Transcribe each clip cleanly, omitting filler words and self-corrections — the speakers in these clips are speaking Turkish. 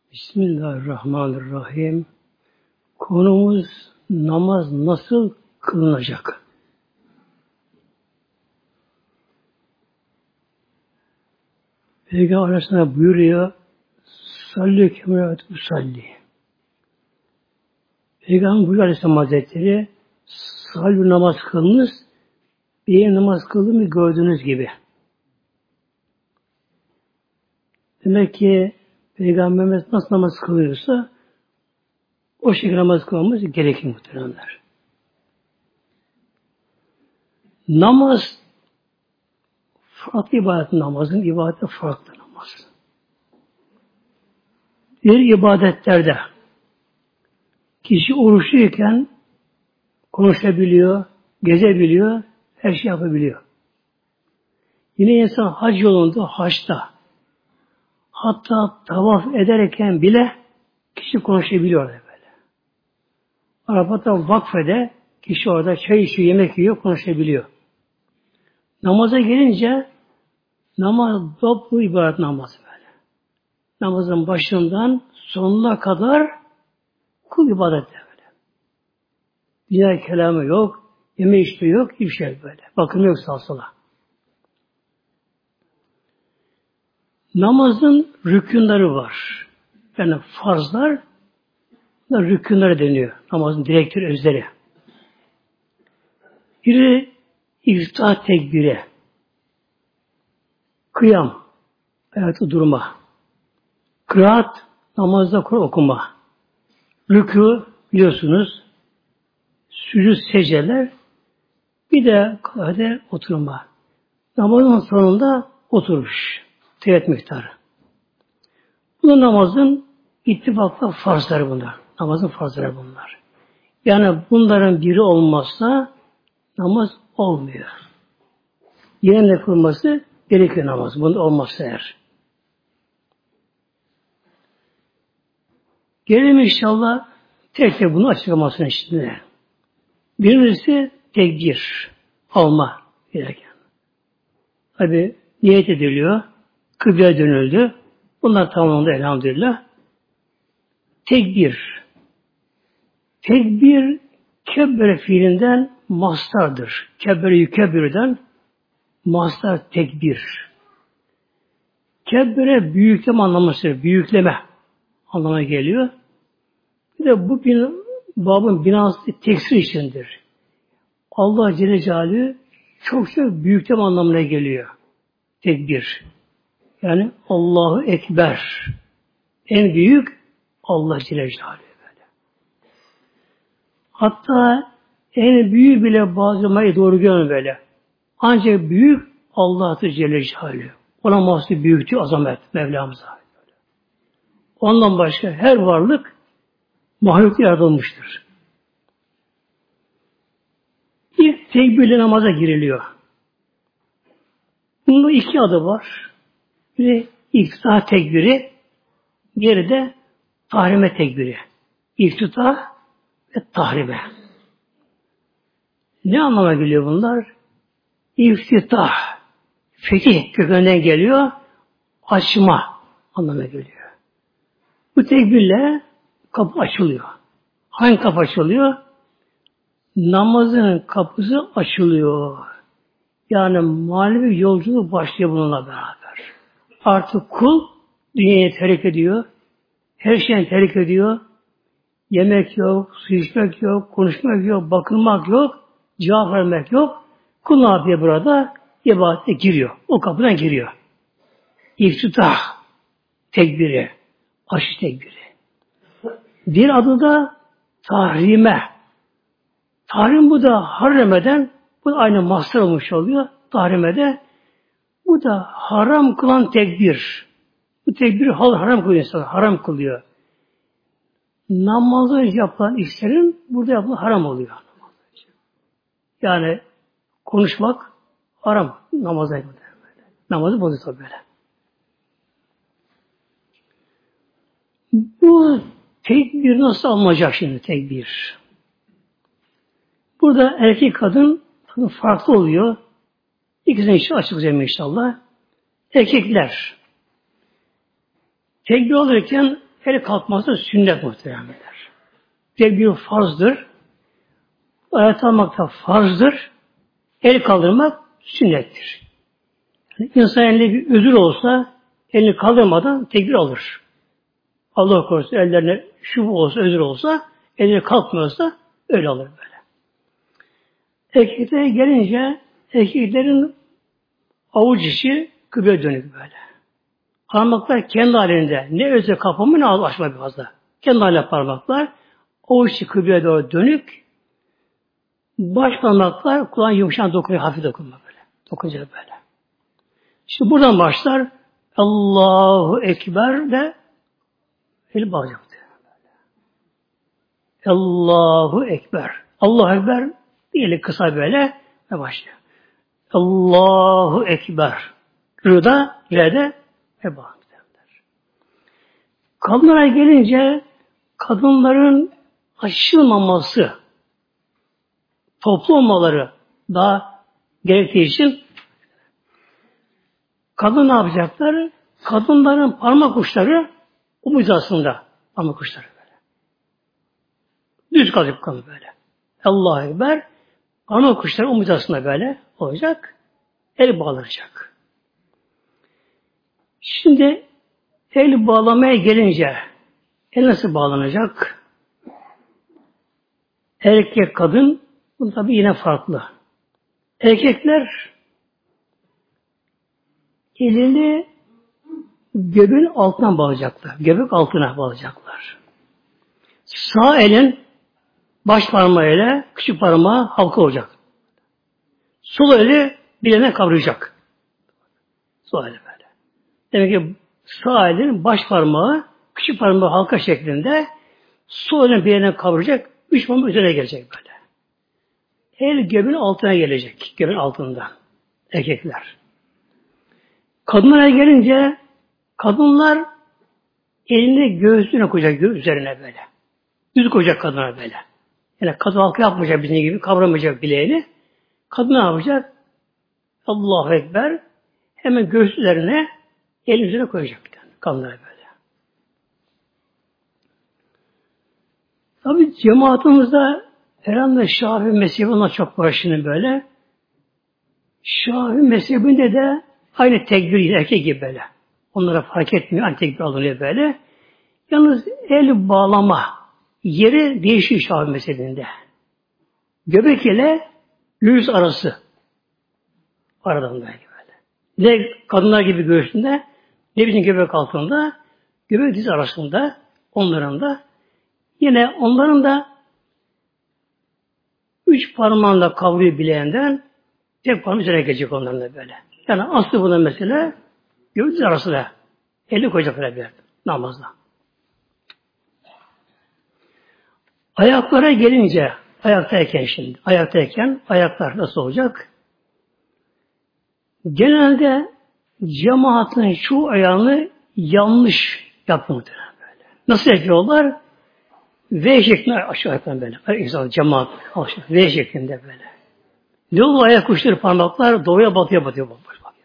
Bismillahirrahmanirrahim. Konumuz namaz nasıl kılınacak? Peygamber Aleyhisselam buyuruyor Salli kemerat usalli. Peygamber buyuruyor Aleyhisselam Hazretleri salli namaz kılınız bir namaz kıldığımı gördüğünüz gibi. Demek ki Peygamberimiz nasıl namaz kılıyorsa o şekilde namaz kılmamız gerekir muhteremler. Namaz farklı ibadet namazın ibadeti farklı namaz. Diğer ibadetlerde kişi oruçluyken konuşabiliyor, gezebiliyor, her şey yapabiliyor. Yine insan hac yolunda, haçta hatta tavaf ederken bile kişi konuşabiliyor böyle. Arafata vakfede kişi orada çay içiyor, yemek yiyor, konuşabiliyor. Namaza gelince namaz toplu ibadet namazı böyle. Namazın başından sonuna kadar kul ibadette böyle. Dünya kelamı yok, yeme içme yok, hiçbir şey böyle. Bakım yok salsala. Namazın rükünleri var. Yani farzlar rükünleri deniyor. Namazın direktör özleri. Biri iftihar tekbiri. Kıyam. Ayakta durma. Kıraat. Namazda Kur'an okuma. Rükû biliyorsunuz. Sürü seceler. Bir de kade oturma. Namazın sonunda oturmuş. Tevet miktarı. Bu namazın ittifakla farzları bunlar. Namazın farzları bunlar. Yani bunların biri olmazsa namaz olmuyor. Yerine kılması gerekiyor namaz. Bunda olmazsa eğer. Gelelim inşallah tek tek bunu açıklamasını şimdi. Birincisi tekbir. Alma gereken. Tabi niyet ediliyor. Kıbleye dönüldü. Bunlar tamamlandı elhamdülillah. Tekbir. Tekbir kebbere fiilinden mastardır. Kebbere yükebbirden mastar tekbir. Kebbere büyükleme anlamı, büyükleme anlamına geliyor. Bir de bu babın binası teksir içindir. Allah Celle Celaluhu çok büyükleme anlamına geliyor. Tekbir. Yani Allahu Ekber. En büyük Allah Celle Celaluhu böyle. Hatta en büyüğü bile bazı zamanı doğru görmüyor böyle. Ancak büyük Allah'tır Celle Celaluhu. Ona mahsus büyüklüğü, azamet Mevlamıza. Ondan başka her varlık mahluk yaratılmıştır. İlk tekbirle namaza giriliyor. Bunun iki adı var. Biri iftihar tekbiri, diğeri de tahrime tekbiri. İftitah ve tahrime. Ne anlama geliyor bunlar? İftitah, fetih kökeninden geliyor, açma anlamına geliyor. Bu tekbirle kapı açılıyor. Hangi kapı açılıyor? Namazın kapısı açılıyor. Yani manevi yolculuk başlıyor bununla beraber. Artık kul dünyayı terk ediyor. Her şeyi terk ediyor. Yemek yok, su içmek yok, konuşmak yok, bakılmak yok, cevap vermek yok. Kul ne yapıyor burada? İbadete giriyor. O kapıdan giriyor. İftitah tekbiri, aşı tekbiri. Bir adı da tahrime. Tahrim bu da harremeden, bu da aynı mahsur olmuş oluyor. Tahrimede bu da haram kılan tekbir. Bu tekbir haram kılıyor insan, haram kılıyor. Namazı yapılan işlerin burada yapılan haram oluyor. Yani konuşmak haram namaza yapılıyor. Namazı bozuyor tabi böyle. Bu tekbir nasıl alınacak şimdi tekbir? Burada erkek kadın farklı oluyor. İkisini işte açıklayacağım inşallah. Erkekler tekbir alırken el kalkması sünnet muhtemelenler. Tekbir farzdır. Ayet almak da farzdır. El kaldırmak sünnettir. Yani insan elinde bir özür olsa elini kaldırmadan tekbir alır. Allah korusun ellerine şu olsa, özür olsa, elleri kalkmıyorsa öyle alır böyle. Erkeklere gelince erkeklerin avuç içi kıbleye dönük böyle. Parmaklar kendi halinde. Ne öze kapamı ne açma bir fazla. Kendi halinde parmaklar. Avuç içi kıbleye doğru dönük. Baş parmaklar kulağın yumuşağına dokunuyor. Hafif dokunma böyle. Dokunca böyle. Şimdi buradan başlar. Allahu Ekber de el bağlayacak. Allahu Ekber. Allahu Ekber diyelim kısa böyle ve başlıyor. Allahu Ekber. Rıda, Re'de ve bağlı. Kadınlara gelince kadınların aşılmaması, toplu olmaları daha gerektiği için kadın ne yapacaklar? Kadınların parmak uçları omuz aslında parmak uçları böyle. Düz kalacak kadın böyle. Allahu Ekber parmak uçları omuz aslında böyle olacak. El bağlanacak. Şimdi el bağlamaya gelince el nasıl bağlanacak? Erkek, kadın bu tabi yine farklı. Erkekler elini göbeğin altına bağlayacaklar. Göbek altına bağlayacaklar. Sağ elin baş parmağıyla küçük parmağı halka olacak. Sol eli bileğine kavrayacak. Sol eli böyle. Demek ki sağ elin baş parmağı küçük parmağı halka şeklinde sol elin bileğine kavrayacak. Üç parmağı üzerine gelecek böyle. El göbeğin altına gelecek. Göbeğin altında. Erkekler. Kadınlara gelince kadınlar elini göğsüne koyacak üzerine böyle. Düz koyacak kadına böyle. Yani kadın halkı yapmayacak bizim gibi kavramayacak bileğini. Kadın ne yapacak? Allahu Ekber hemen göğüs üzerine elin üzerine koyacak. Kadınlara böyle. Tabi cemaatimizde herhalde Şafii mezhebi ona çok var şimdi böyle. Şafii mezhebinde de aynı tekbir erkek gibi böyle. Onlara fark etmiyor. Aynı tekbir alınıyor böyle. Yalnız el bağlama yeri değişiyor Şafii mezhebinde. Göbek ile göğüs arası. Aradan böyle. Ne kadınlar gibi göğsünde, ne bizim göbek altında, göbek diz arasında, onların da. Yine onların da 3 parmağınla kavruyor bileğinden, tek parmağın üzerine gelecek onların da böyle. Yani aslı buna mesela göğüs diz arasında. Eli koyacaklar bir namazda. Ayaklara gelince, ayaktayken şimdi, ayaktayken ayaklar nasıl olacak? Genelde cemaatin çoğu ayağını yanlış yapmaktır böyle. Nasıl yapıyorlar? V şeklinde aşağı yukarı böyle. İnsan cemaat aşağı V şeklinde böyle. Ne olur ayak uçları parmaklar doğuya batıya batıyor böyle.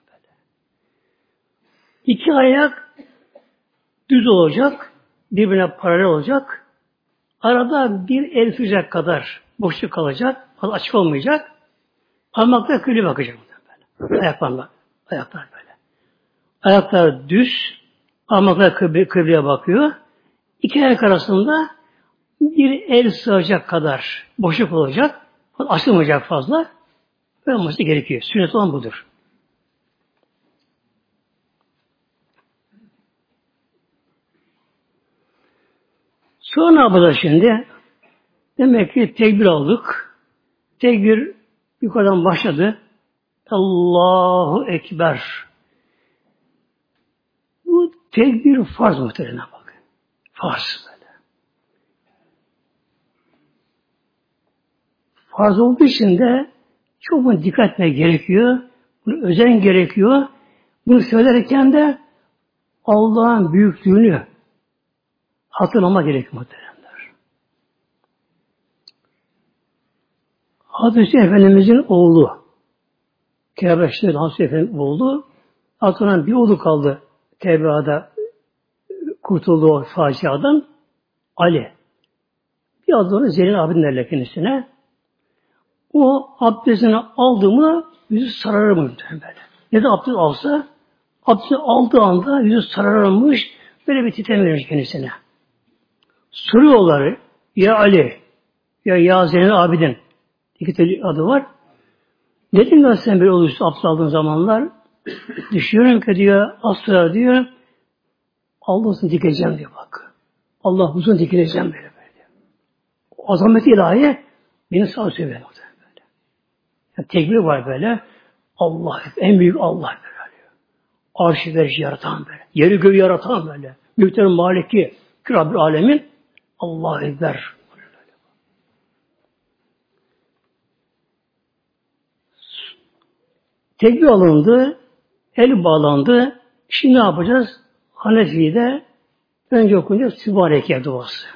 İki ayak düz olacak, birbirine paralel olacak. Arada bir el sürecek kadar boşluk kalacak, açık olmayacak. Parmaklar kıble bakacak böyle. Ayak parmak, ayaklar böyle. Ayaklar düz, parmaklar kıbleye bakıyor. İki ayak arasında bir el sığacak kadar boşluk olacak. Açılmayacak fazla. Böyle olması gerekiyor. Sünnet olan budur. Sonra ne yapacağız şimdi? Demek ki tekbir aldık. Tekbir yukarıdan başladı. Allahu Ekber. Bu tekbir farz muhtemelen bak. Farz böyle. Farz olduğu için de çok buna dikkat etmek gerekiyor. Bunu özen gerekiyor. Bunu söylerken de Allah'ın büyüklüğünü hatırlama gerekiyor muhtemelenler. Hazreti Efendimizin oğlu Kâbe Hazreti Efendimizin oğlu, hatırlanan bir oğlu kaldı Tebra'da kurtuldu o faciadan? Ali. Biraz sonra Zeynel abidin derler kendisine. O abdestini aldığımda yüzü sararmış böyle. Ne de abdest alsa abdesti aldığı anda yüzü sararmış, böyle bir titreme verir kendisine. Soruyorlar, ya Ali, ya Zeynel abidin. İki adı var. Dedim ben sen böyle olursa abdest aldığın zamanlar düşünüyorum ki diyor, asla diyor Allah'ın dikeceğim diyor bak. Allah huzuruna dikileceğim böyle. O azamet ilahi beni sağ söylüyor böyle. Yani tekbir var böyle. Allah, en büyük Allah böyle. Arş-ı verici yaratan böyle. Yeri göğü yaratan böyle. Mülklerin maliki, Rabbül alemin Allahu Ekber. Tekbir alındı, el bağlandı. Şimdi ne yapacağız? Hanefi'de önce okunacak Sübhaneke duası.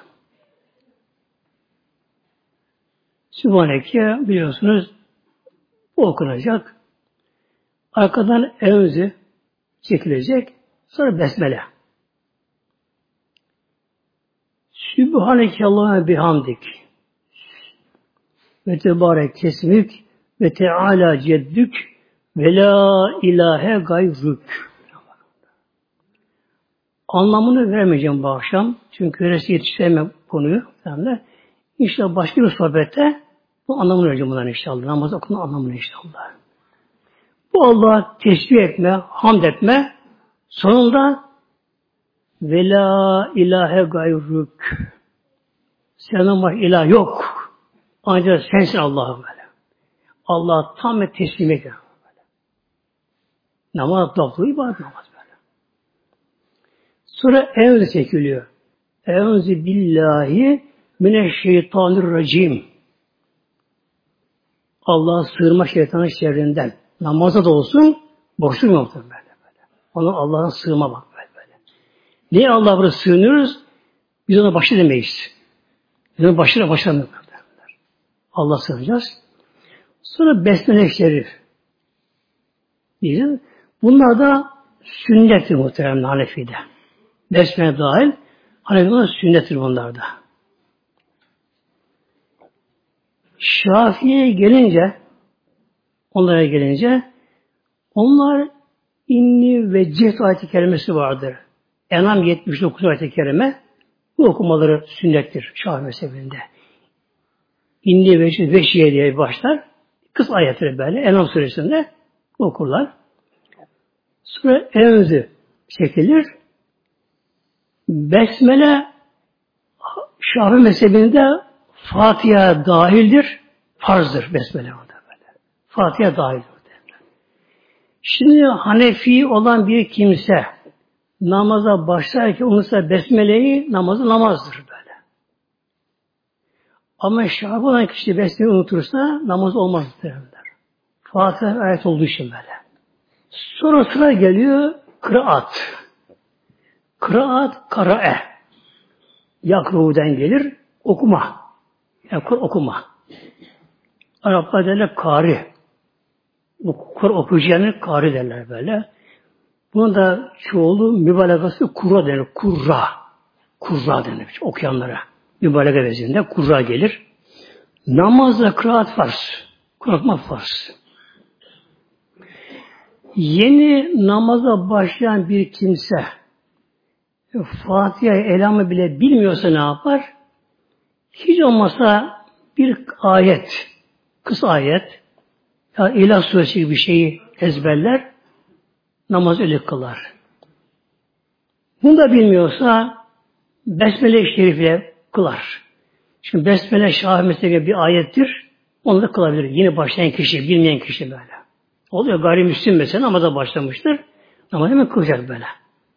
Sübhaneke biliyorsunuz bu okunacak. Arkadan evzi çekilecek. Sonra besmele. Sübhaneke Allahümme bihamdik. Ve tebarek kesmük ve teala ceddük ve la ilahe gayrük. Anlamını vermeyeceğim bu akşam. Çünkü öylesi yetiştiremem konuyu. Yani İnşallah başka bir sohbette bu anlamını vereceğim bundan inşallah. Namaz okunun anlamını inşallah. Bu Allah'a tesbih etme, hamd etme, sonunda ve la ilahe gayrük. Senden var ilah yok. Ancak sensin Allah'ım böyle. Allah'a tam ve teslim et. Namaz lafzı ibadet namaz böyle. Sonra evze çekiliyor. Evze billahi mineşşeytanirracim. Allah'a sığınma şeytanın şerrinden. Namazda da olsun, boşluk yoktur böyle. Ona Allah'a sığınma bak böyle. Niye Allah'a burada sığınıyoruz? Biz ona başı demeyiz. Biz ona başlamıyoruz. Allah'a sığınacağız. Sonra besmele-i şerif. Diyeceğiz. Bunlar da sünnettir muhtemelen Hanefi'de. Besmele dahil. Hanefi'de sünnettir bunlar da. Şafii'ye gelince, onlara gelince, onlar inni ve cehd ayet-i kerimesi vardır. Enam 79 ayet-i kerime, bu okumaları sünnettir Şafii mezhebinde. İnni ve cehd veşiye diye başlar. Kısa ayetleri böyle, Enam suresinde okurlar. Sonra enzi çekilir. Besmele Şafii mezhebinde Fatiha dahildir, farzdır besmele orada böyle. Fatiha dahildir. Şimdi Hanefi olan bir kimse namaza başlarken unutsa besmeleyi namazdır böyle. Ama Şafii olan kişi besmeleyi unutursa namaz olmaz derler. Fatiha ayet olduğu için böyle. Sonra sıra geliyor kıraat. Kıraat karae. Yakru'den gelir okuma. Yani Kur okuma. Araplar derler kari. Kur okuyacağını kari derler böyle. Bunun da çoğulu mübalağası kurra denir. Kurra. Kurra denir. Okuyanlara. Mübalağa vezinde kurra gelir. Namazda kıraat farz. Kur'an farz. Yeni namaza başlayan bir kimse Fatiha'yı Elham'ı bile bilmiyorsa ne yapar? Hiç olmazsa bir ayet, kısa ayet, ya İlah suresi gibi bir şeyi ezberler, namaz öyle kılar. Bunu da bilmiyorsa Besmele-i Şerif'le kılar. Çünkü Besmele Şafii mezhebinde bir ayettir, onu da kılabilir. Yine başlayan kişi, bilmeyen kişi böyle. Oluyor gayrimüslim mesela namaza başlamıştır, namaz hemen kılacak böyle.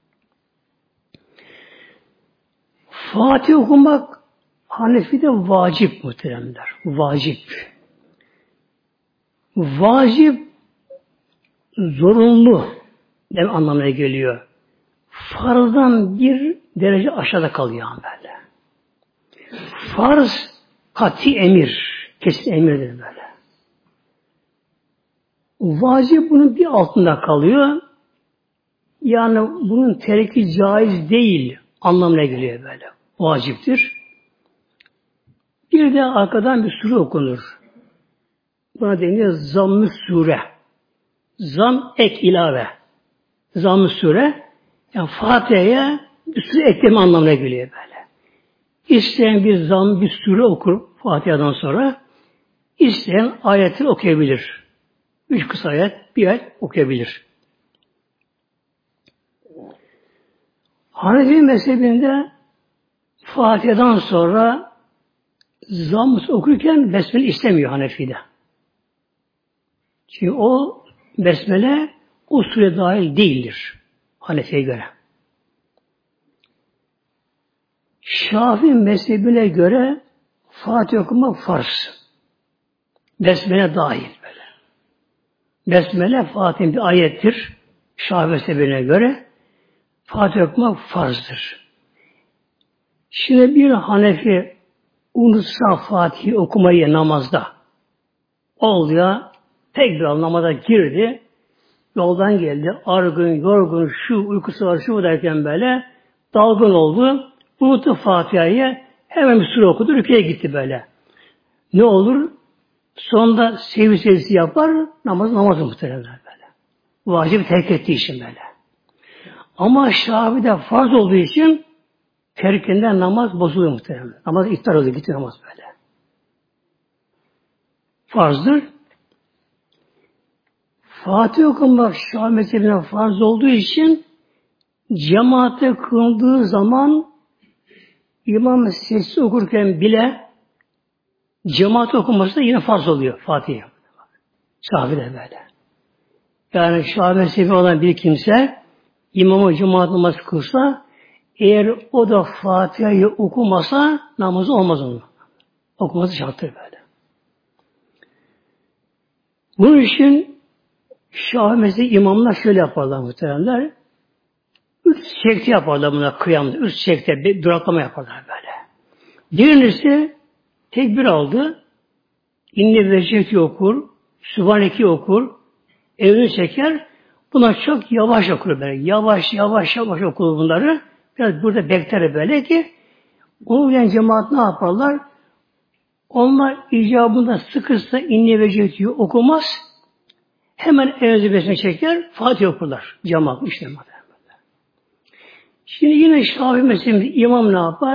Fatih okumak Hanefi'de vacip muhteremler. Vacip. Vacip zorunlu anlamına geliyor. Farzdan bir derece aşağıda kalıyor böyle. Farz kati emir. Kesin emirdir böyle. Vacip bunun bir altında kalıyor. Yani bunun terki caiz değil anlamına geliyor böyle. Vaciptir. Bir de arkadan bir sure okunur. Buna deniyor zamm-ı sure. Zam ek ilave. Zamm-ı sure yani Fatiha'ya bir sure ekleme anlamına geliyor böyle. İsteyen bir zam, bir sure okur Fatiha'dan sonra. İsteyen ayetleri okuyabilir. 3 kısa ayet, bir ayet okuyabilir. Hanefi mezhebinde Fatiha'dan sonra zamm okurken besmele istemiyor Hanefi'de. Çünkü o besmele o sure dahil değildir Hanefi'ye göre. Şafii mezhebine göre Fatiha okumak farz. Besmele dahil böyle. Besmele Fatiha'nın bir ayettir. Şafii mezhebine göre Fatiha okumak farzdır. Şimdi bir Hanefi unutsa Fatih'i okumayı namazda oldu ya tekrar namaza girdi. Yoldan geldi. Argın, yorgun, şu uykusu var, şu derken böyle dalgın oldu. Unuttu Fatiha'yı. Hemen bir sure okudu. Rüküye gitti böyle. Ne olur? Sonunda sevgi secdesi yapar. Namazı muhtemelen böyle. Vacip terk ettiği için böyle. Ama Şafii'de farz olduğu için terkinden namaz bozuluyor muhtemelen. Namaz iptal oluyor. Gitti namaz böyle. Farzdır. Fatih okumak Şafii mezhebine farz olduğu için cemaate kılındığı zaman İmam sessiz okurken bile cemaat okuması da yine farz oluyor Fatih'e. Şafii'de böyle. Yani Şafii mezhebi olan bir kimse imamı cemaat namazı kılsa eğer o da Fatiha'yı okumasa namazı olmaz onun. Okuması şarttır böyle. Bunun için Şafii mezhebi imamlar şöyle yaparlar muhtemelenler. 3 şekli yaparlar buna kıyamda. 3 şekli bir duraklama yaparlar böyle. Birincisi tekbir aldı. İnne vecihti okur. Sübhaneki okur. Evini çeker. Buna çok yavaş okur böyle. Yavaş okur bunları. Biraz burada bekler böyle ki onu bilen cemaat ne yaparlar? Onlar icabında sıkırsa inne vecihti okumaz. Hemen evinizi besine çeker. Fatih okurlar. Cemaat işte. Şimdi yine Şafii mezhebinde imam ne yapar?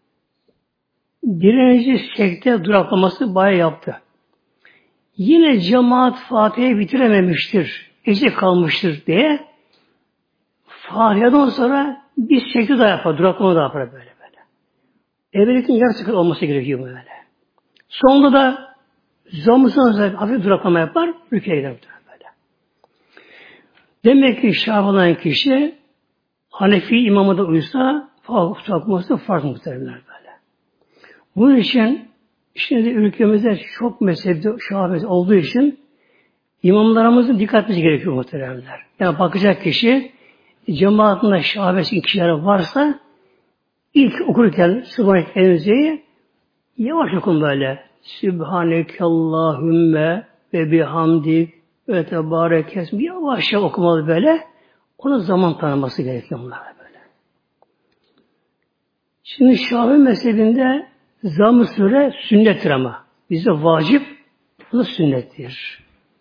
Birinci sekte duraklaması bayağı yaptı. Yine cemaat Fatiha'yı bitirememiştir, eksik kalmıştır diye Fatiha'dan sonra bir sekte daha yapar, duraklama da yapar böyle. Evvelikin yarısı kadar olması gerekiyor böyle. Sonunda da zamm-ı sonra hafif duraklama yapar, rüküye gider böyle. Demek ki Şafii olan kişi Hanefi imamı da uysa Fatih okuması farz muhtemelen böyle. Bunun için şimdi ülkemizde çok mezhepte Şafii olduğu için imamlarımızın dikkat etmesi gerekiyor muhtemelenler. Yani bakacak kişi cemaatinde Şafii kişiler varsa ilk okurken Sübhaneke elinizi yavaş okun böyle. Sübhaneke Allahümme ve bihamdik ve tebarek yavaşça okumalı böyle. Ona zaman tanıması gerekiyor bunlara böyle. Şimdi Şafii mezhebinde zamm-ı sure sünnettir ama. Bize vacip, bu da sünnettir.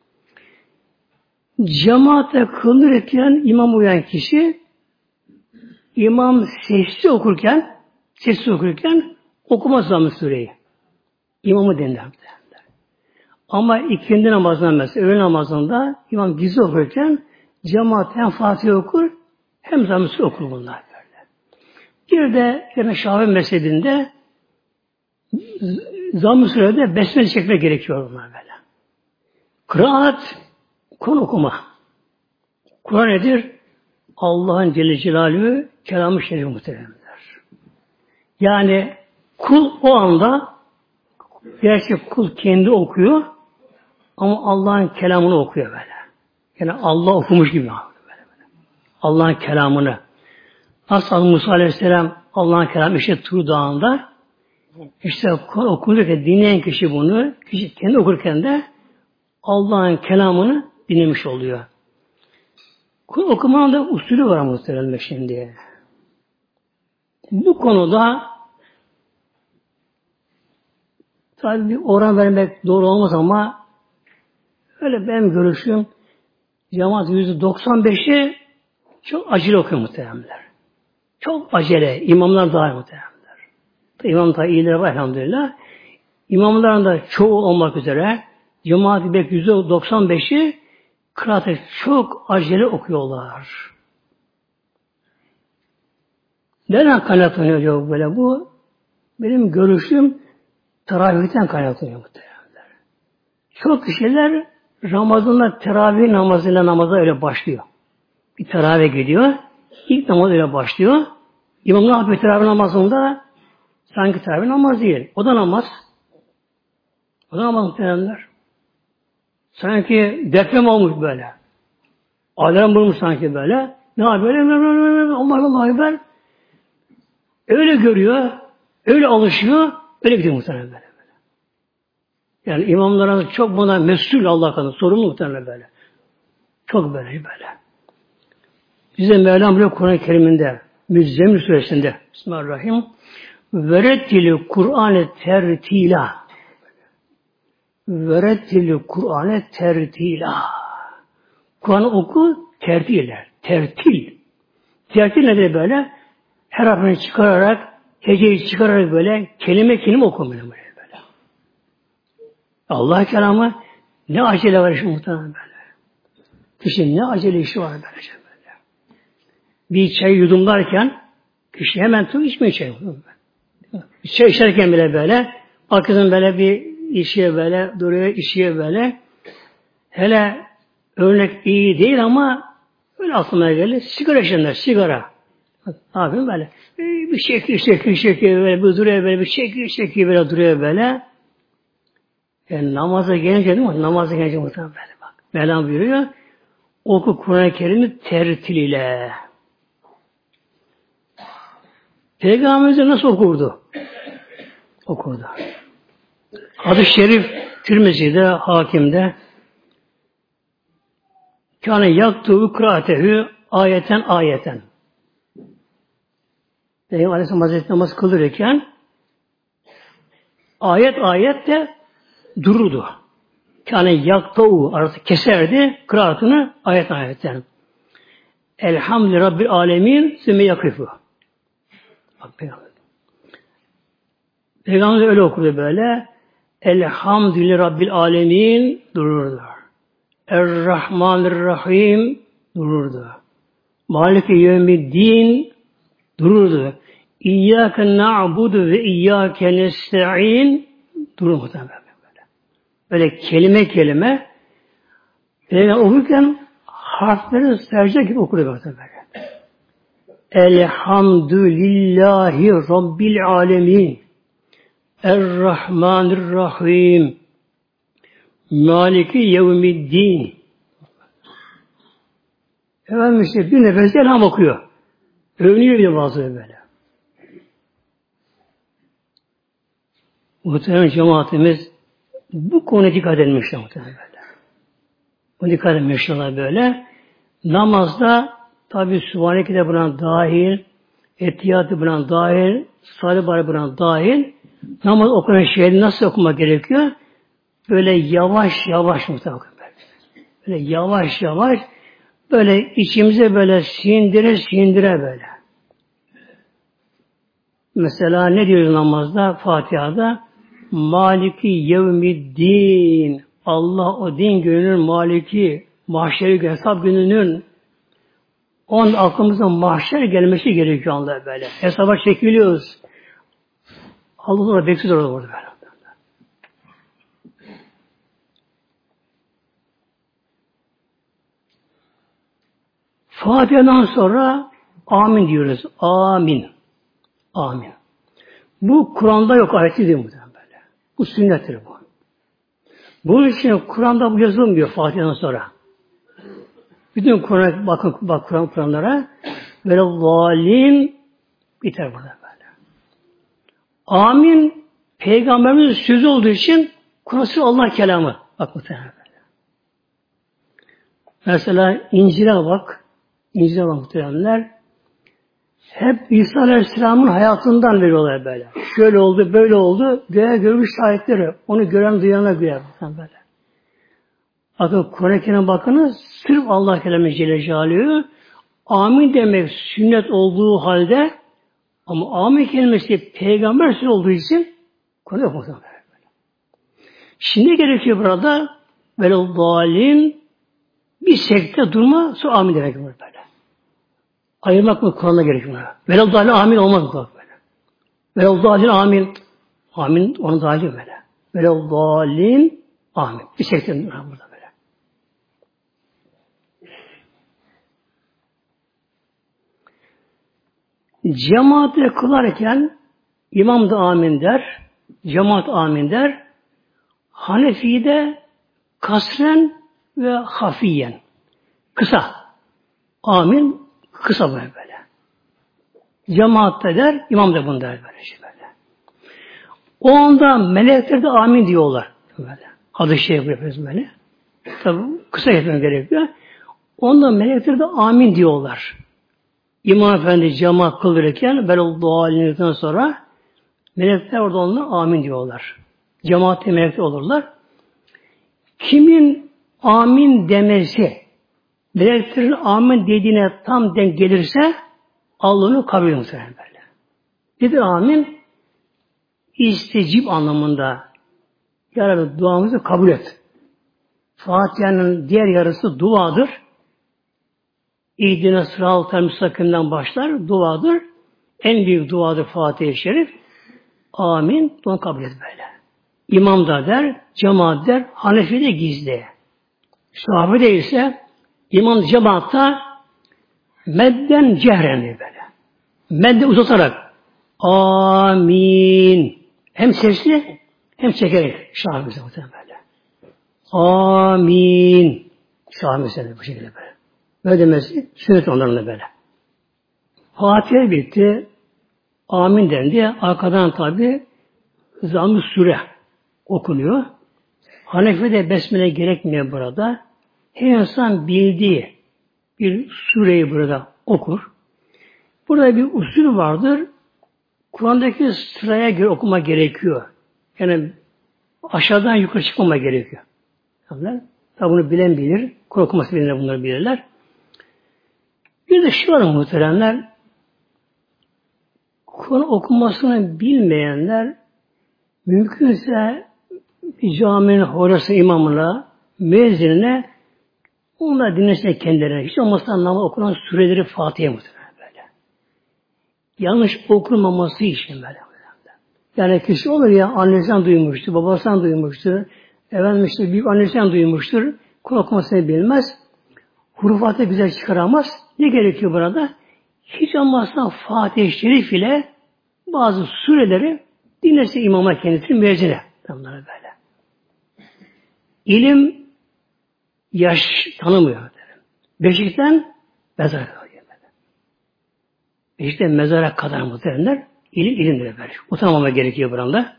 Cemaate kılınırken imam uyan kişi imam sessiz okurken okumaz zamm-ı sureyi. İmamı denir. Ama ikindi namazında mesela öğle namazında imam gizli okurken cemaat hem Fatiha okur hem zamm-ı sure okur bunlar böyle. Bir de yani Şafii mezhebinde zamm-ı surede besmele çekmek gerekiyor bunlar böyle. Kıraat, Kur'an okuma. Kur'an nedir? Allah'ın Celle Celaluhu kelamı şerif muhtemelenler. Yani kul o anda gerçek kul kendi okuyor ama Allah'ın kelamını okuyor böyle. Yani Allah okumuş gibi. Allah'ın kelamını. Nasıl Musa Aleyhisselam Allah'ın kelamı işte Tur Dağı'nda işte okunurken dinleyen kişi bunu kişi kendi okurken de Allah'ın kelamını dinlemiş oluyor. Okumanın da usulü var muhtemelen şimdi. Bu konuda tabii bir oran vermek doğru olmaz ama öyle benim görüşüm cemaat %95'i çok acele okuyor muhtemelenler. Çok acele. İmamlar dahil muhtemelenler. İmam da iyileri var elhamdülillah. İmamların da çoğu olmak üzere cemaat-i bek %95'i kıraatı çok acele okuyorlar. Neden kaynaklanıyor diyor böyle bu? Benim görüşüm teravihten kaynaklanıyor muhtemelenler. Çok kişiler Ramazan'da teravih namazıyla namaza öyle başlıyor. Bir teravih gidiyor. İlk namaz öyle başlıyor. İmam ne yapıyor teravih namazında? Sanki teravih namaz değil. O da namaz. O da namaz muhtemelenler. Sanki deprem olmuş böyle. Alarm bulmuş sanki böyle. Ne yapıyor? Allah Ekber. Öyle görüyor. Öyle alışıyor. Öyle gidiyor muhtemelen böyle. Yani imamların çok buna mesul Allah kadar. Sorumlu muhtemelen böyle. Çok böyle. Bize Mevlam bile Kur'an-ı Kerim'inde Müzzemmil Suresi'nde Bismillahirrahmanirrahim Verettili Kur'an-ı tertila Verettili Kur'an-ı tertila Kur'an'ı oku tertiyle. Tertil. Tertil nedir böyle? Her harfini çıkararak heceyi çıkararak böyle kelime oku böyle. Allah kelamı ne acele var işi muhtemelen böyle. Kişinin ne acele işi var böylece böyle. Bir çay yudumlarken kişi hemen içmiyor çay. Bir çay içerken bile böyle arkasından böyle bir işiyor böyle duruyor işiyor böyle. Hele örnek iyi değil ama öyle aklıma geldi. Sigara içenler sigara. Ne yapayım böyle? Bir çekiyor böyle bir duruyor böyle bir çekiyor böyle duruyor böyle. Namaza gelince değil mi? Namaza gelince muhtemelen böyle bak. Mevlam buyuruyor. Oku Kur'an-ı Kerim'i tertil ile. Peygamberimiz nasıl okurdu? Okurdu. Hadis-i şerif Tirmizi'de, Hakim'de kâne yaktuğu kıraatehu ayeten. Peygamber Aleyhisselam Hazretleri namaz kılırken ayet de dururdu. Kâne yaktuğu arası keserdi kıraatını ayetten. Elhamdülillah Rabbil alemin sümme yakifu. Bak Peygamber öyle okurdu böyle. Elhamdülillah Rabbil alemin dururdu. Errahmanirrahim dururdu. Maliki yevmiddin dururdu. İyyâke na'budu ve iyyâke nesta'in durur muhtemelen böyle. Böyle kelime Peygamber okurken harfleri secde gibi okurdu muhtemelen. Elhamdülillahi Rabbil alemin. Errahmanirrahim. Maliki yevmiddin. Efendim işte bir nefes elham okuyor. Övünüyor bir de bazıları böyle. Muhtemelen cemaatimiz bu konuya dikkat edilmişler muhtemelen böyle. Bu dikkat edilmişler böyle. Namazda tabi Sübhaneke de buna dahil, Etiyatı buna dahil, Salih Bari buna dahil. Namaz okunan şeyleri nasıl okumak gerekiyor? Böyle yavaş muhtemelen. Böyle yavaş böyle içimize böyle sindire böyle. Mesela ne diyoruz namazda, Fatiha'da? Maliki yevmiddin. Allah o din gününün maliki, mahşeri günü, hesap gününün onun aklımızda mahşer gelmesi gerekiyor anda böyle. Hesaba çekiliyoruz. Allah da bekliyor orada böyle. Fatiha'dan sonra amin diyoruz. Amin. Bu Kur'an'da yok ayeti değil muhtemelen böyle. Bu sünnettir bu. Bunun için Kur'an'da bu yazılmıyor Fatiha'dan sonra. Bütün Kur'an'a bak Kur'an'lara böyle zalim biter burada böyle. Amin Peygamberimizin sözü olduğu için Kur'an Allah kelamı. Bak muhtemelen böyle. Mesela İncil'e bak muhtemelenler. Hep İsa Aleyhisselam'ın hayatından veriyorlar böyle. Şöyle oldu, böyle oldu. Göğe görmüş şahitleri. Onu gören duyana göre. Böyle. Bakın Kur'an-ı Kerim'e bakınız. Sırf Allah kelamı Celle Celaluhu amin demek sünnet olduğu halde ama amin kelimesi peygamber sözü olduğu için Kur'an yok. Şimdi gerekiyor burada velel dalin bir sekte durma sonra amin demek böyle. Ayırmak mı Kur'an'da gerekiyor? Velel dalin amin olmaz mı böyle? Velel dalin amin. Amin onun dahil böyle. Velel dalin amin. Bir sekte durma burada böyle. Cemaatle kılarken imam da amin der. Cemaat amin der. Hanefi'de kasren ve hafiyen. Kısa. Amin kısa böyle. Cemaat da der, imam da bunu der böyle. O anda melekler de amin diyorlar. Böyle. Hadis-i şerif yapıyoruz böyle. Tabi kısa yapmam gerekiyor. Onda melekler de amin diyorlar. İmam Efendi cemaat kıldırırken böyle dualinlikten sonra melekler orada onunla amin diyorlar. Cemaat-i melekler olurlar. Kimin amin demesi meleklerin amin dediğine tam denk gelirse Allah'ın kabul edilir böyle. Nedir amin? İstecib anlamında. Ya Rabbi duamızı kabul et. Fatiha'nın diğer yarısı duadır. İhdine sıratal müstakimden başlar. Duadır. En büyük duadır Fatiha-i Şerif. Amin. Onu kabul et böyle. İmam da der, cemaat der, Hanefi de gizli. Sahabe de ise imam cemaatta medden cehren böyle. Medde uzatarak amin. Hem sesli hem çekerek şahımıza böyle. Amin. Şahımıza bu şekilde böyle. Böyle demesi sünnet onların da böyle. Fatiha bitti. Amin dendi. Arkadan tabi Zamm-ı Sure okunuyor. Hanefi'de besmele gerekmiyor burada. Her insan bildiği bir sureyi burada okur. Burada bir usul vardır. Kur'an'daki sıraya göre okuma gerekiyor. Yani aşağıdan yukarı çıkmama gerekiyor. Tabi bunu bilen bilir. Kur'an okuması bilenler bunları bilirler. Bir de şu var muhteremler. Kur'an okumasını bilmeyenler mümkünse bir caminin horası imamına, müezzinine onlar dinlesin kendilerine. Hiç olmazsa namaz okunan sureleri Fatiha'ya muhtemelen böyle. Yanlış okunmaması için böyle. Yani kişi olur ya annesinden duymuştur, babasından duymuştur, efendim işte büyük annesinden duymuştur, Kur'an okumasını bilmez, hurufatı güzel çıkaramaz. Ne gerekiyor burada? Hiç olmazsa Fatih-i Şerif ile bazı sureleri dinlesin imama kendisinin müezzine. Bunları böyle. İlim yaş tanımıyor. Beşikten mezara kadar. Beşikten mezara kadar muhtemelenler ilimdir böyle. Utanmama gerekiyor burada.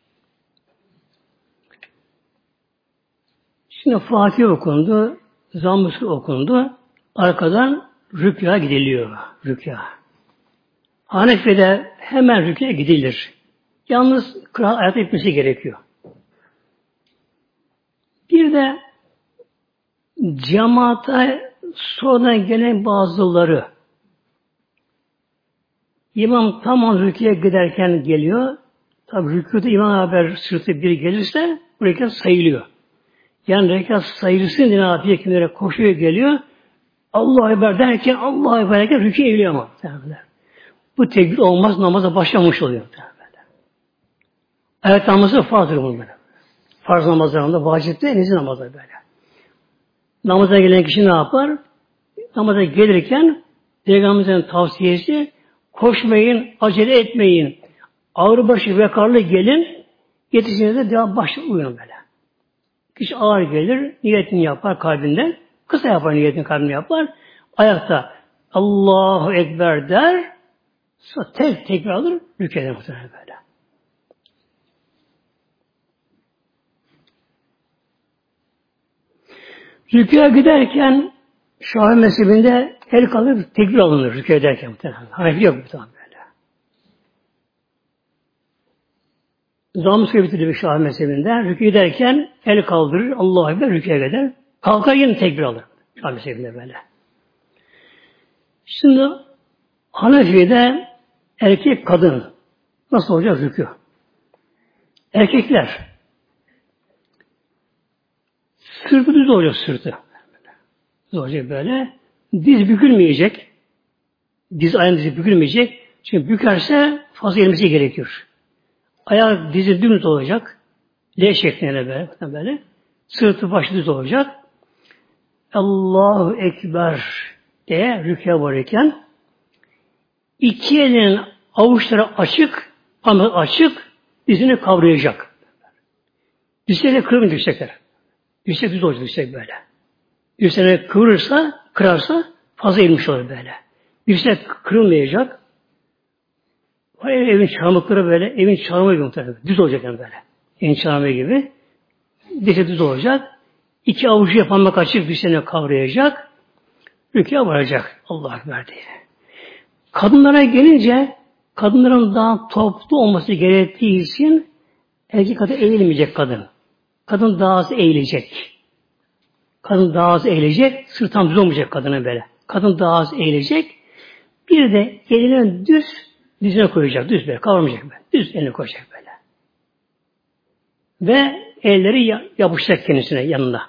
Şimdi Fatih okundu, Zamm-ı Sure okundu. Arkadan rükûa gidiliyor. Rükûa. Hanefi'de hemen rükûa gidilir. Yalnız kıraat ayet etmesi gerekiyor. Bir de cemaate sonradan gelen bazıları imam tam rükûya giderken geliyor. Tabi rükûda imam haber sırtı bir gelirse bu rekat sayılıyor. Yani rekat sayılsın diye ne yapıyor? Kimlere koşuyor geliyor. Allahu Ekber derken Allahu Ekber derken rükûya eğiliyor ama. Bu tekbir olmaz namaza başlamış oluyor. Ayet namazı farzdır bunlar. Farz namazlarında vacipte en izin namazlar böyle. Namaza gelen kişi ne yapar? Namaza gelirken Peygamberimizin tavsiyesi koşmayın, acele etmeyin. Ağırbaşı vekarlı gelin, yetiştiğinizde devam başlayın uyuyun böyle. Kişi ağır gelir, niyetini yapar kalbinden, kısa yapar niyetini kalbini yapar, ayakta Allahu Ekber der, sonra tekrar alır, rükû muhtemelen böyle. Rükûya giderken Şafii mezhebinde el kalır, tekbir alınır rükû ederken muhtemelen. Hanefi yok bu tabi böyle. Zam-ı Sübütü bir Şafii mezhebinde rükû ederken el kaldırır, Allah'a ekber rükûya gider. Kalkar yine tekbir alır. Şafii mezhebinde böyle. Şimdi Hanefi'de erkek kadın nasıl olacak rükû? Erkekler sırtı düz olacak sırtı. Düz olacak böyle. Diz bükülmeyecek. Diz ayağın dizi bükülmeyecek. Çünkü bükerse fazla eğilmesi gerekiyor. Ayak dizi dümdüz olacak. L şeklinde böyle. Sırtı başı düz olacak. Allahu Ekber diye rükûya varırken iki elinin avuçları açık ama açık dizini kavrayacak. Dirsekleri kırılmıyor dirsekler. Dirsek düz olacak dirsek böyle. Dirsekleri kırarsa fazla eğilmiş olur böyle. Dirsek kırılmayacak. Evin çarmıkları böyle, evin çarmığı gibi muhtemelen. Düz olacak yani böyle. Evin çarmığı gibi. Dirsek düz olacak. İki avucu parmak açık dirseğini kavrayacak. Rükûya varacak. Allah'a ekber diye. Kadınlara gelince kadınların daha toplu olması gerektiği için erkek kadın eğilmeyecek kadın. Kadın daha az eğilecek. Kadın daha az eğilecek. Sırt tam düz olmayacak kadına böyle. Kadın daha az eğilecek. Bir de elini düz dizine koyacak. Düz böyle. Kavramayacak böyle. Düz elini koyacak böyle. Ve elleri yapışacak kendisine yanında.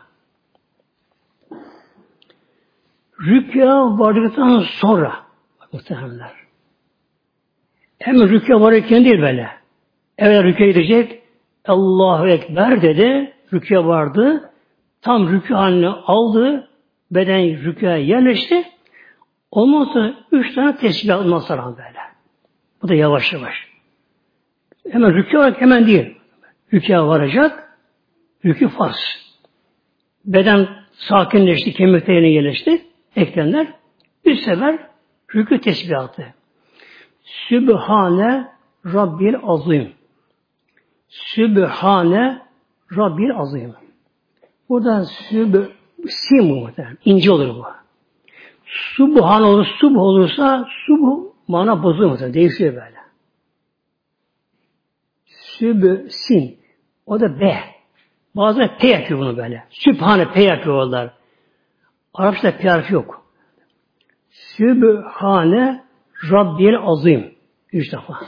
Rükûya vardıktan sonra muhtemelenler. Hemen rükûya varırken değil böyle. Evet rükûya gidecek. Allahu Ekber dedi. Rükûya vardı. Tam rükû halini aldı. Beden rükûya yerleşti. Ondan sonra 3 tane tesbih alınmaz sonra böyle. Bu da yavaş yavaş. Hemen rükûya olarak hemen değil. Rükûya varacak. Rükû farz. Beden sakinleşti. Kemiklerine yerleşti. Eklemler. Bir sefer rükû tesbihatı. Sübhane Rabbil Azim. Sübhane Rabbil Azim. Burada sim muhtemelen. İnce olur bu. Subhan olur, subh olursa subh mana bozuluyor muhtemelen. Değişiyor böyle. Sin. O da B. Bazen P yapıyor bunu böyle. Sübhane P yapıyorlar. Arapçada P harfi yok. Sübhane Rabbil Azim. 3 defa.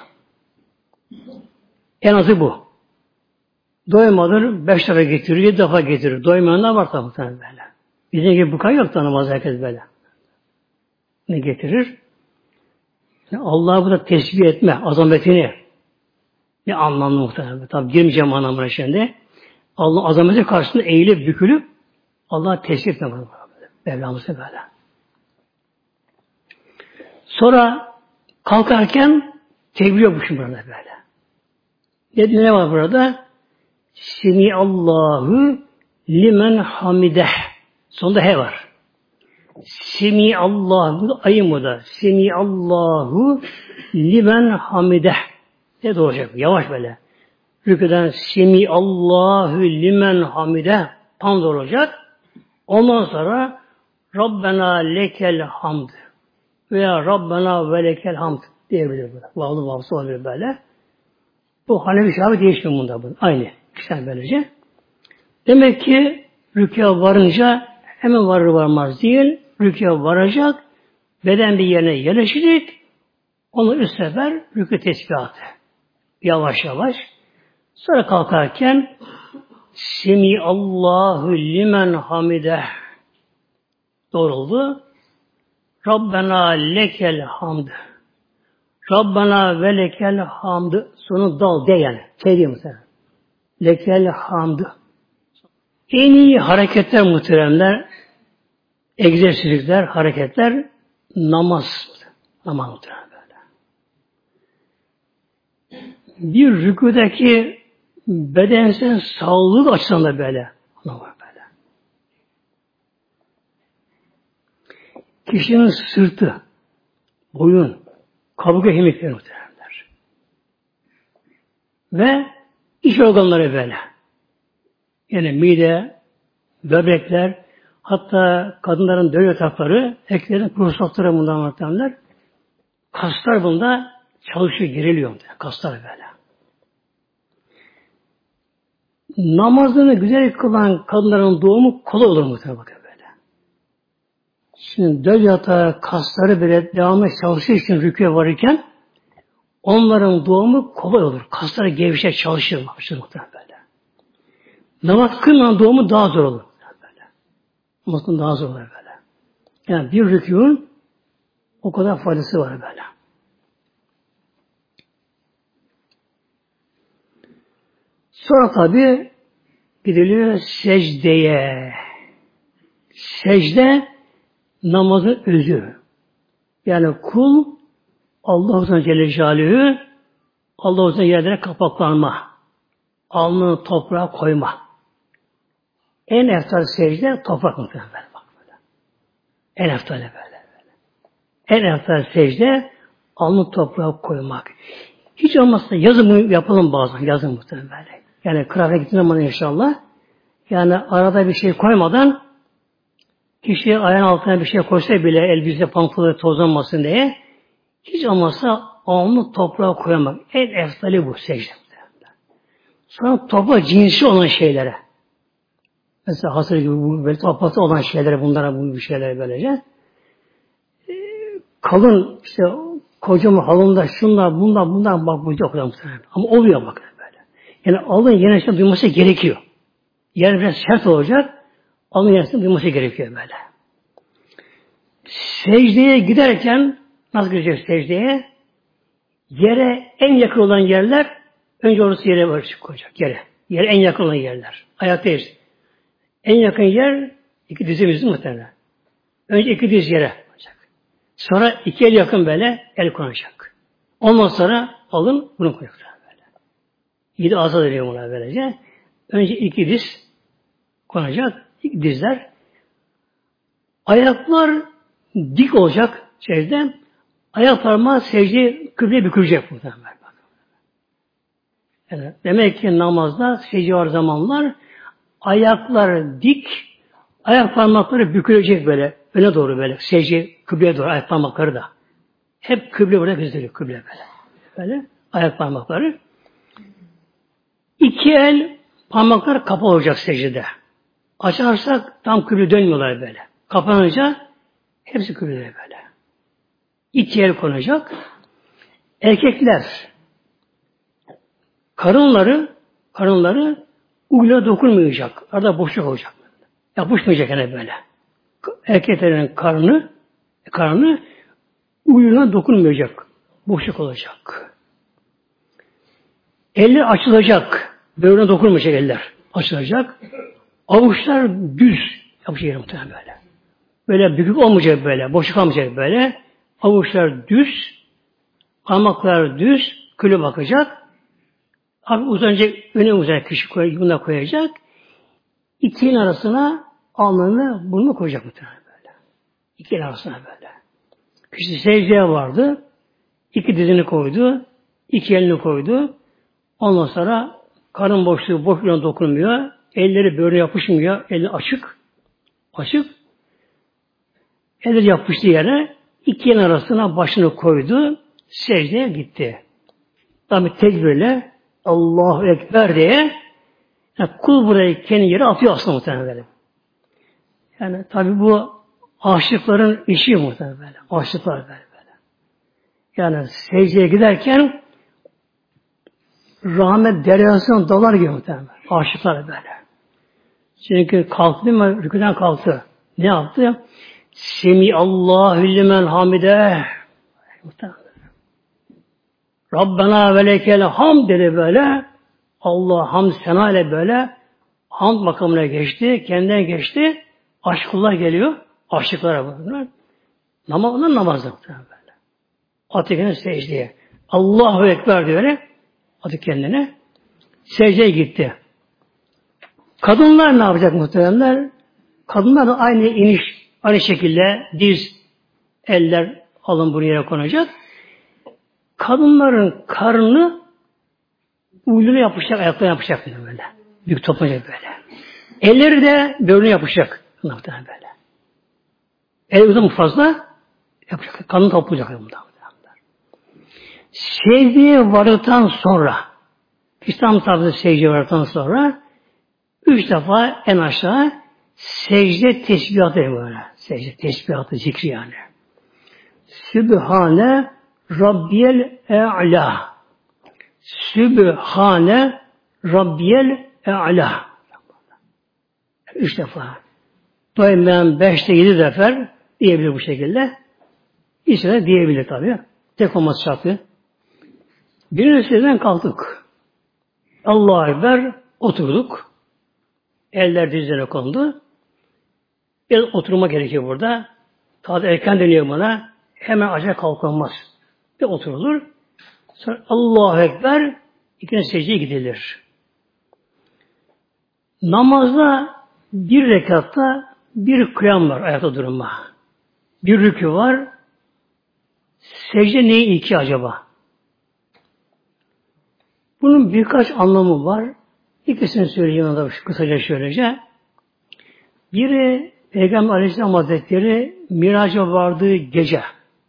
En azı bu. Doymadır 5 defa getirir, 7 defa getirir. Doymayanlar var tabi böyle. Bizim gibi bu kadar yok tanımaz herkes böyle. Ne getirir? Allah'ı burada tesbih etme, azametini. Ne anlamlı muhtemelen. Tabi girmeyeceğim anlamına şimdi. Allah azameti karşısında eğilip bükülüp Allah'a tesbih etme. Mevlamızı böyle. Sonra kalkarken tekbir yokmuşum burada böyle. Ne var burada? Semiallahu limen hamideh. Sonunda he var. Semiallahu ayın bu da. Semiallahu limen hamideh. Ne de olacak? Yavaş böyle. Rüküden Semiallahu limen hamideh. Tam da olacak. Ondan sonra Rabbena lekel hamd veya Rabbena ve lekel hamd diyebilir burada. Vavlu vavsu olabilir böyle. Bu Hanefi Şafii değişmiyor bunda. Aynı. İşte böylece. Demek ki rükûya varınca hemen varır varmaz değil. Rükûya varacak. Beden bir yerine yerleşecek. Onu üst sefer rükû tesbihatı. Yavaş yavaş. Sonra kalkarken Semiallahu limen hamideh doğruldu. Rabbena lekel hamd. Rabbena ve lekel hamd. Sonu dal de yani. Diyor muhtemelen. Lekel hamd. En iyi hareketler muhteremler, egzersizlikler, hareketler namaz. Namaz muhterem böyle. Bir rükûdaki bedensel sağlık açısından da böyle. Namaz böyle. Kişinin sırtı, boyun, kaburga kemikleri muhteremler. Ve iç organları böyle. Yani mide, böbrekler, Hatta kadınların döl yatakları, erkeklerin prostatları bundan muhtemelenler. Kaslar bunda çalışıyor, geriliyor. Kaslar böyle. Namazını güzel kılan kadınların doğumu kolay olur muhtemelen böyle. Şimdi döl yatağı, kasları bile devamlı çalışır için rüküye varırken onların doğumu kolay olur. Kasları gevşek çalışır muhtemelen böyle. Namaz kılmadan doğumu daha zor olur. Böyle. Namazın daha zor olur böyle. Yani bir rükûn o kadar faydası var böyle. Sonra tabi gidiliyor secdeye. Secde namazın özü. Yani kul Allah-u Celle Celaluhu Allah-u yerlere kapaklanma. Alnını toprağa koyma. En eftal secde toprak muhtemelen. En eftal böyle. En eftal secde alnını toprağa koymak. Hiç olmazsa yazın yapalım bazen. Yazın muhtemelen böyle. Yani kıraathane gittiğin zaman inşallah yani arada bir şey koymadan kişi ayağın altına bir şey koysa bile elbise pantolonu tozlanmasın diye hiç olmazsa alnını toprağa koymak. En eftali bu secde. Sonra toprak cinsi olan şeylere. Mesela hasır gibi bu böyle toprakta olan şeylere bunlara bu şeylere böylece. Kalın işte kocaman halında şunlar bunlar bak bu yok muhtemelen. Ama oluyor bak böyle. Yani alın yenisini duyması gerekiyor. Yer biraz sert olacak. Alın yenisini duyması gerekiyor böyle. Secdeye giderken nasıl gidecek secdeye? Yere en yakın olan yerler önce orası yere koyacak. Yere en yakın olan yerler. Ayaktayız. En yakın yer iki dizimiz muhtemelen. Önce iki diz yere koyacak. Sonra iki el yakın böyle el konacak. Ondan sonra alın bunu koyacak böyle. 7 ağza veriyor buna böylece. Önce iki diz konacak. İki dizler. Ayaklar dik olacak secde. Ayak parmağı secdeye kıbleye bükülecek muhtemelen. Yani demek ki namazda secde var zamanlar ayaklar dik, ayak parmakları bükülecek böyle. Öne doğru böyle. Secde kıbleye doğru ayak parmakları da. Hep kıble buraya gösteriyor. Kıble böyle. Böyle ayak parmakları. İki el parmaklar kapalı olacak secdede. Açarsak tam kıble dönmüyorlar böyle. Kapanınca hepsi kıble böyle. İki el konacak. Erkekler karınları uğuna dokunmayacak. Arada boşluk olacak. Yapışmayacak yani böyle. Erkeklerin karnı uğuna dokunmayacak. Boşluk olacak. Eller açılacak. Böğrüne dokunmayacak eller. Açılacak. Avuçlar düz yapacak muhtemelen böyle. Böyle bükük olmayacak böyle. Boşluk olmayacak böyle. Avuçlar düz. Parmaklar düz. Küle bakacak. Abi uzanacak, öne uzanacak kişi buna koyacak. İki elin arasına alnını burnunu koyacak muhtemelen böyle. İki elin arasına böyle. Kişi secdeye vardı. İki dizini koydu. İki elini koydu. Ondan sonra karın boşluğuna dokunmuyor. Elleri böyle yapışmıyor. Eli açık. Açık. Elleri yapıştığı yere iki elin arasına başını koydu. Secdeye gitti. Tabi tekbirle Allahu Ekber diye yani kul burayı kendi yere atıyor aslında muhtemelen böyle. Yani tabi bu aşıkların işi muhtemelen böyle. Aşıklar böyle. Yani secdeye giderken rahmet deryasına dalar gibi muhtemelen. Aşıklar böyle. Çünkü kalktı değil mi? Rüküden kalktı. Ne yaptı? Semi-Allahu limen hamide. Muhtemelen. Rabbena ve lekel hamd dedi böyle. Allah hamd sena ile böyle hamd makamına geçti. Kendinden geçti. Aşkullar geliyor. Aşıklara bunlar. Namazda böyle. Atı kendine secdeye. Allahu Ekber diyor öyle. Atı kendine. Secdeye gitti. Kadınlar ne yapacak muhtemelenler? Kadınlar da aynı iniş, aynı şekilde diz, eller alın buraya konacak. Kadınların karnı uyluna yapışacak, ayaklarına yapışacak böyle. Büyük toplanacak böyle. Elleri de böğrüne yapışacak. Muhtemelen böyle. El uzun fazla yapacak. Kanını toplayacak. Secdeye vardıktan sonra İslam tarzı secdeye vardıktan sonra 3 defa en aşağı secde tesbihatı böyle. Secde tesbihatı zikri yani. Sübhane Rabbiyel E'la. Sübhane Rabbiyel E'la. 3 defa. Doymayan 5'te 7 defa diyebilir bu şekilde. İşte diyebilir tabii. Tek olması şartı. Birinci secdeden kalktık. Allahu Ekber oturduk. Eller dizlerine kondu. Biraz oturma gerekiyor burada. Tabi erken deniyor bana. Hemen acele kalkılmaz. Bir oturulur. Sonra Allahu Ekber ikinci secdeye gidilir. Namazda bir rekatta bir kıyam var ayakta durma. Bir rükû var. Secde neyi iki acaba? Bunun birkaç anlamı var. İkisini söyleyeyim da kısaca şöylece. Biri Peygamber Aleyhisselam Hazretleri miraca vardığı gece.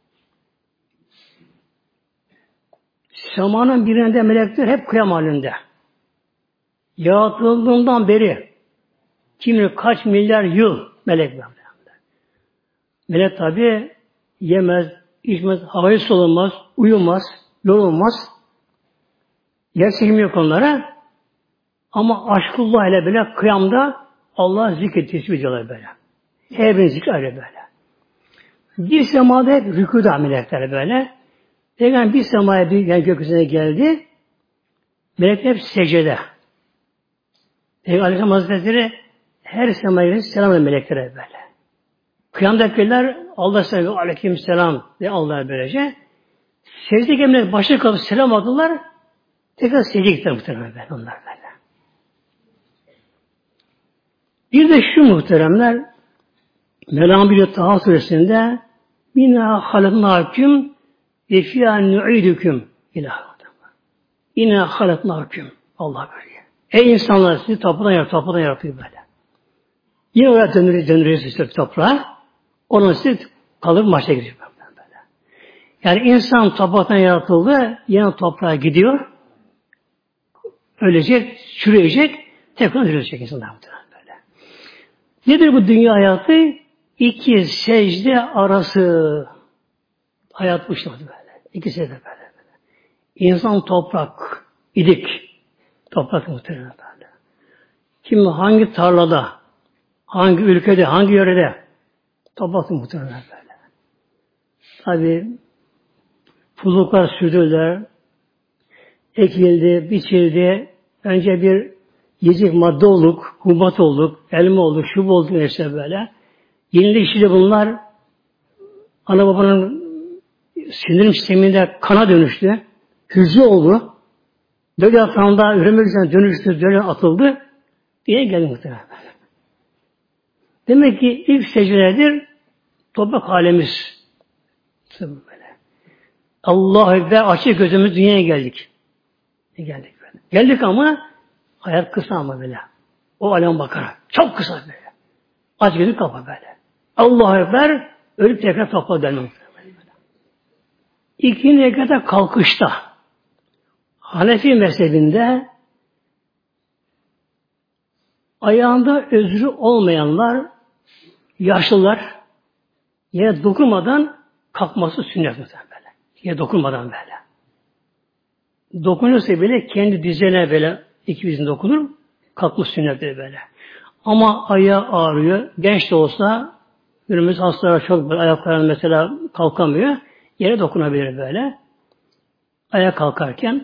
Semanın birinde melekler hep kıyam halinde. Yaratıldığından beri kim kaç milyar yıl melek var. Melek tabi yemez, içmez, havayı solunmaz, uyumaz, yorulmaz. Yer çekimi yok onlara. Ama aşkullah ile böyle kıyamda Allah zikir tesbih ediyorlar böyle. Her birinin zikri ayrı böyle. Bir semada hep rükûda melekler böyle. Peygamber bir semaya yani gökyüzüne geldi. Melekler hep secdede. Peygamber Aleyhisselam Hazretleri her semaya gelip selam eden meleklere böyle. Kıyamdakiler Allah selam aleyküm selam ve Allah'a böylece. Secdedeki melekler başa kalıp selam aldılar. Tekrar secdeye gittiler muhteremler böyle. Onlar böyle. Bir de şu muhteremler Mevlam bir Taha suresinde Minâ halaknâküm ve fîhâ nu'idüküm ilâh. İnâ halaknâküm. Allah böyle. Ey insanlar sizi topradan yaratıyor böyle. Yine oraya döndürüyorsunuz toprağa. Onun sizi kalır maçta gidiyor böyle. Yani insan topraktan yaratıldı, yine toprağa gidiyor. Ölecek, çürüyecek, tekrar ölecek insanlar böyle. Nedir bu dünya hayatı? İki secde arası hayat bu işte böyle. İki secde böyle. İnsan toprak idik. Toprak muhtemelen böyle. Kim hangi tarlada, hangi ülkede, hangi yörede toprak muhtemelen böyle. Tabi puluklar sürdüler, ekildi, biçildi. Önce bir yiyecek madde olduk, hubat olduk, elma olduk, şub olduk neyse böyle. Yenileşti bunlar ana babanın sindirim sisteminde kana dönüştü. Hücre oldu. Döl yatağında üremek üzere dönüştü, döl atıldı diye geldi muhtemelen. Demek ki ilk secdelerdir toprak halimiz. Böyle. Allahu Ekber açık gözümüz dünyaya geldik. Geldik böyle. Geldik ama hayat kısa ama böyle. O alem bakarak. Çok kısa böyle. Aç gözü kapa böyle. Allahu Ekber ölüp tekrar toprağa dönmek. İkinci rekata kalkışta Hanefi mezhebinde ayağında özrü olmayanlar, yaşlılar yere dokunmadan kalkması sünnet böyle. Yere dokunmadan böyle. Dokunursa bile kendi dizine böyle iki dizine dokunur, kalkmış sünnet böyle. Ama ayağı ağrıyor, genç de olsa günümüz hastalara çok böyle ayaklarına mesela kalkamıyor, yere dokunabilir böyle. Ayağa kalkarken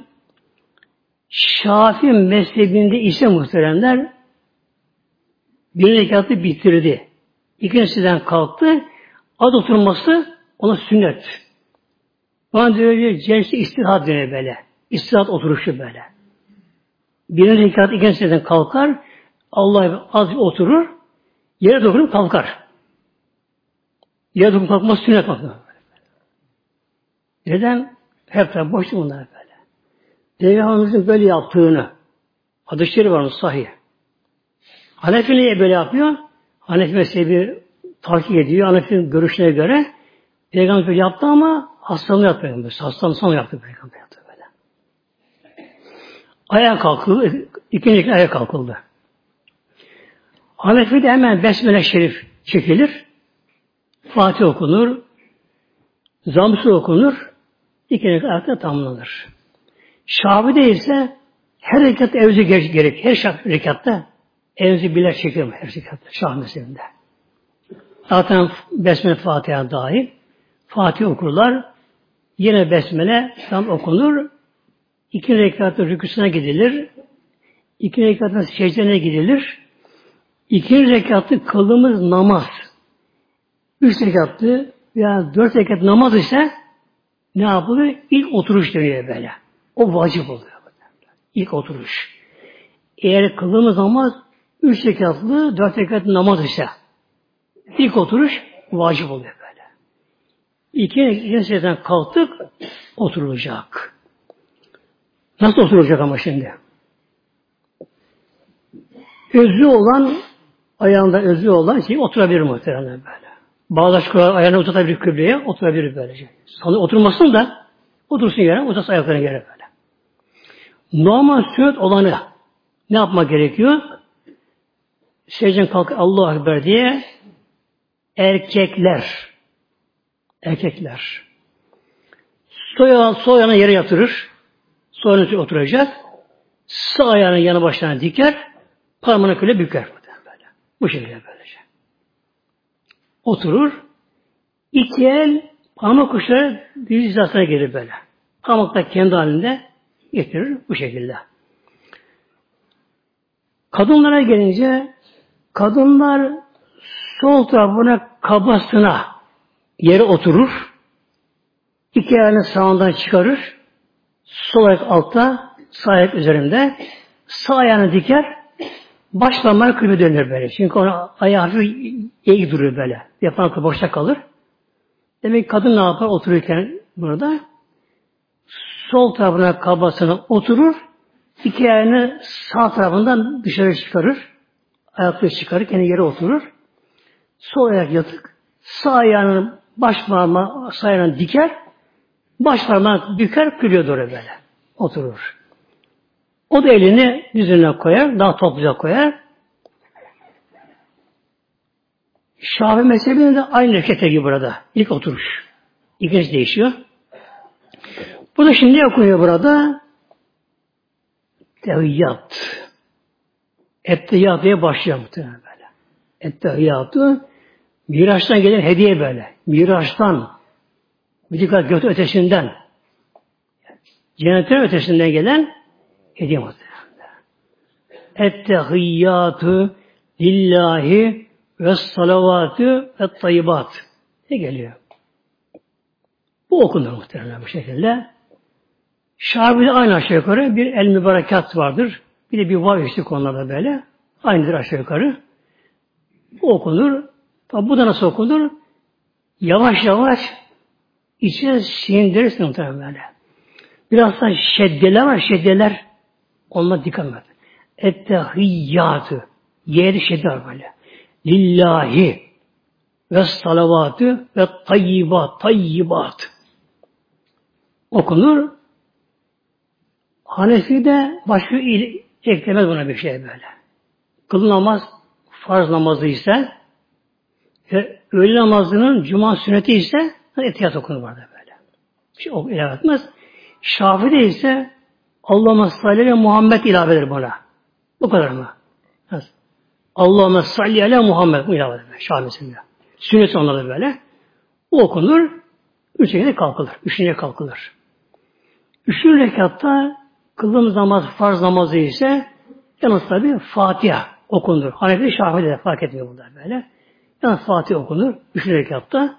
Şafii mezhebinde ise muhteremler bir rekatı bitirdi. İkincisinden kalktı. Az oturması ona sünnet. Bana diyor censi istirahat deniyor böyle. İstirahat oturuşu böyle. Birinci rekat ikincisinden kalkar. Allah az oturur. Yere dokunup kalkar. Yere dokunup kalkması sünnet bakıyor. Neden? Hep de boş bunlar böyle. Peygamberimizin böyle yaptığını hadis-i şerif var sahih. Hanefi niye böyle yapıyor? Hanefi mezhebi takip ediyor. Hanefi'nin görüşüne göre Peygamber yaptı ama hastalığı yaptı Peygamber. Hastalığı sonra yaptı Peygamber. Yaptı böyle. Ayağa kalkıldı. İkinci ayağa kalkıldı. Hanefi'de hemen Besmele Şerif çekilir. Fatih okunur. Zamsı okunur. İkinci ayakta tamamlanır. Şafi'de ise her rekatta evzi gerek. Her rekatta evzi birer çekilir. Her rekatta. Şafi mezhebinde. Zaten Besmele Fatiha dahil. Fatih okurlar. Yine Besmele tam okunur. İki rekatın rükûsuna gidilir. İki rekatın secdene gidilir. İkinci rekatı kıldığımız namaz. 3 rekatlı veya 4 rekat namaz ise ne yapılır? İlk oturuş deniyor böyle. O vacip oluyor. İlk oturuş. Eğer kıldığımız namaz 3 rekatlı 4 rekatlı namaz ise ilk oturuş vacip oluyor böyle. İkinci secdeden kalktık oturulacak. Nasıl oturacak ama şimdi? Özü olan ayağında özü olan şey oturabilir muhtemelen böyle. Bağdaş kurar ayağını uzatabilir kıbleye oturabilir böylece. Sanırım oturmasın da otursun yere uzatsın ayaklarına yere böyle. Normal sünnet olanı ne yapmak gerekiyor? Secden kalk Allahu Ekber diye erkekler sol ayağını yere yatırır. Sol ayağını oturacak. Sağ ayağını yanı başlarına diker. Parmağını köle büker. Böyle. Bu şekilde böylece. Oturur. İki el parmak uçları diz hizasına gelir böyle. Parmaklar kendi halinde getirir bu şekilde. Kadınlara gelince kadınlar sol tarafına kabasına yere oturur. İki ayağını sağından çıkarır. Sol ayak altta, sağ ayak üzerinde. Sağ ayağını diker. Baş parmağı kıble dönür böyle. Çünkü ona ayağı hafif eğik duruyor böyle. Yapan boşta kalır. Demek ki kadın ne yapar otururken burada? Sol tarafına kabasına oturur. İki ayağını sağ tarafından dışarı çıkarır. Ayakları çıkarır. Kendi yere oturur. Sol ayak yatık. Sağ ayağının baş parmağı sağ ayağını diker. Baş parmağı büker. Kıbleye doğru böyle. Oturur. O da elini yüzüne koyar. Daha topluca koyar. Şafii mezhebinde de aynı harekete gibi burada. İlk oturuş. İkinci değişiyor. Burada şimdi ne okunuyor burada? Tehiyyat. Ettehiyyat diye başlıyor muhtemelen böyle. Ettehiyyatı Miraç'tan gelen hediye böyle. Miraç'tan bir dikkat götü ötesinden cennetin ötesinden gelen hediye muhtemelen. Ettehiyyatı lillahi ve salavatü ve tayyibat ne geliyor? Bu okunur muhtemelen bu şekilde. Şafii'de aynı aşağı yukarı bir el mübarekat vardır. Bir de bir vav işte konularda böyle. Aynıdır aşağı yukarı. Bu okunur. Tabi bu da nasıl okunur? Yavaş yavaş içine sindirirsin muhtemelen böyle. Biraz da şeddeler var, şeddeler. Onunla dikkat edin. Ettehiyyatı. Yeri şedde var böyle. Lillahi ve salavatü ve tayyibat. Okunur. Hanefi'de başka eklemez buna bir şey böyle. Kıl namaz farz namazı ise ve öğle namazının cuma sünneti ise etiyat okunur burada böyle. Bir şey ilave etmez. Şafii'de ise Allahümme salli ve Muhammed ilave eder buna. Bu kadar mı? Allahümme salli ala Muhammed bu ilave eder. Şafii'sinde. Sünneti onlarda böyle. O okunur. Üç şekilde kalkılır. Üçüncüye kalkılır. Üçüncü rekatta kıldığımız namaz farz namazı ise yalnız tabi Fatiha okunur. Hanefi Şafii'de de fark etmiyor burada böyle. Yalnız Fatiha okunur. Üçüncü rekatta.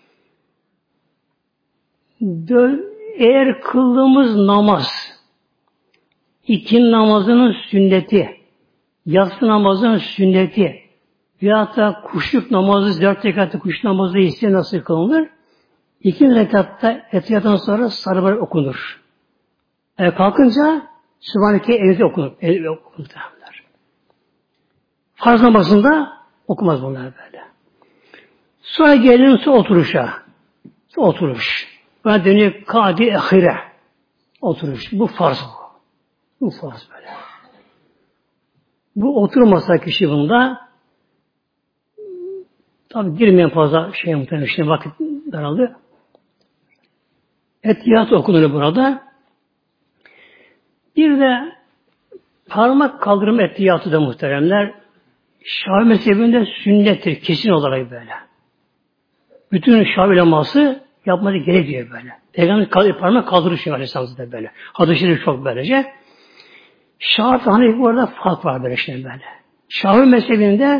Eğer kıldığımız namaz ikindi namazının sünneti, yatsı namazının sünneti veyahut da kuşluk namazı, 4 rekatlı kuşluk namazı ise nasıl kılınır? İkinci rekatta etiyattan sonra sarıbar okunur. Kalkınca Sübhaneke evde okunur. Evde okunur. Farz namazında Okumaz bunlar böyle. Sonra gelelim oturuşa. Oturuş. Buna dönüyor kadi ehire. Oturuş. Bu farz bu. Bu farz böyle. Bu oturmasa kişi bunda tabi girmeyen fazla muhtemelen şimdi vakit daraldı. Etiyat okunur burada. Bir de parmak kaldırma etiyatı da muhteremler Şafii mezhebinde sünnettir. Kesin olarak böyle. Bütün Şafii uleması yapması gerekiyor böyle. Peygamber parmak kaldırır şimdi Aleyhisselam'da böyle. Hadis-i şerif çok böylece. Şafii Hanefi bu arada fark var böyle şimdi böyle. Şafii mezhebinde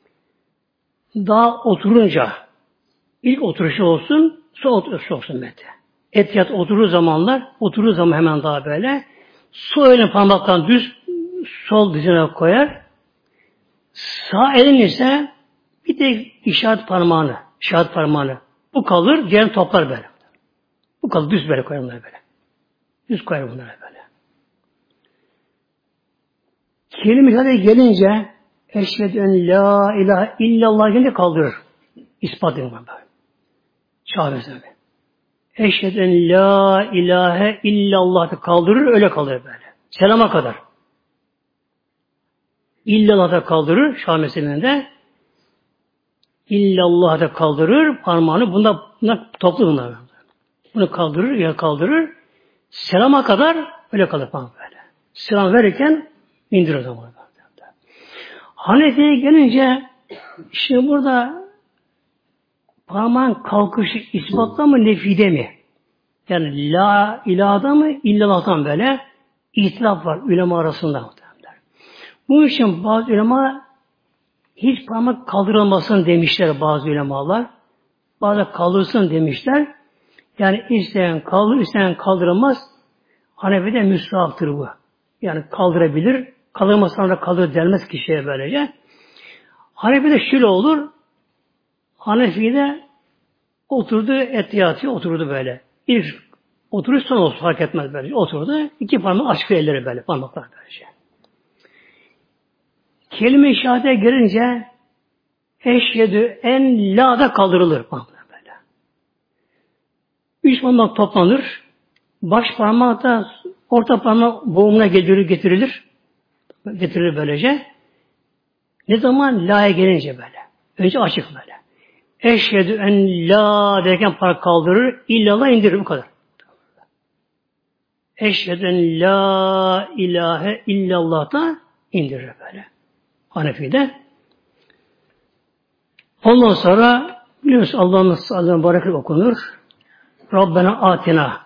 daha oturunca ilk oturuşu olsun, sonra oturuşu olsun böyle. Etiyat oturduğu zaman hemen daha böyle sol elini parmaktan düz sol dizine koyar. Sağ elin ise bir de işaret parmağını. Bu kalır, diğerini toplar böyle. Bu kalır, düz böyle koyar bunları böyle. Düz koyar bunları böyle. Kelime-i gelince eşhedü en la ilahe illallah gelince kaldırır. İspat edin böyle. Şahı eşhedü en la ilahe illallah kaldırır, öyle kalır böyle. Selama kadar. İllallah da kaldırır, Şah mezhebinde. İllallah da kaldırır, parmağını bunlar toplu bunlar. Bunu kaldırır. Selama kadar öyle kalır parmak böyle. Selam verirken indirir o zaman. Hanefi'ye gelince şimdi burada parmağın kalkışı ispatla mı nefide mi? Yani la ilahda mı illallah'tan böyle ihtilaf var ulema arasında. Bu için bazı ulema hiç parmak kaldırılmasın demişler bazı ulemalar. Bazı kaldırsın demişler. Yani isteyen kaldır, isteyen kaldırılmaz. Hanefi'de müstahaptır bu. Yani kaldırabilir. Kaldırmasına da kaldırır denmez kişiye böylece. Hanefi'de şöyle olur. Hanefi'de oturdu, etiyatı oturdu böyle. İlk oturuş son olsun fark etmez böyle. Oturdu. İki parmağı açık elleri böyle. Parmaklar böylece. Kelime-i şehadete gelince eşhedü en la'da kaldırılır. Böyle. Üç parmak toplanır. Baş parmak da orta parmak boğumuna getirilir. Getirilir böylece. Ne zaman la'ya gelince böyle. Önce açık böyle. Eşhedü en la derken parmak kaldırır. İllallah indirir bu kadar. Eşhedü en la ilahe illallah da indirir böyle. Hanefi'de. Ondan sonra biliyorsunuz Allah'ın barakı okunur. Rabbena atina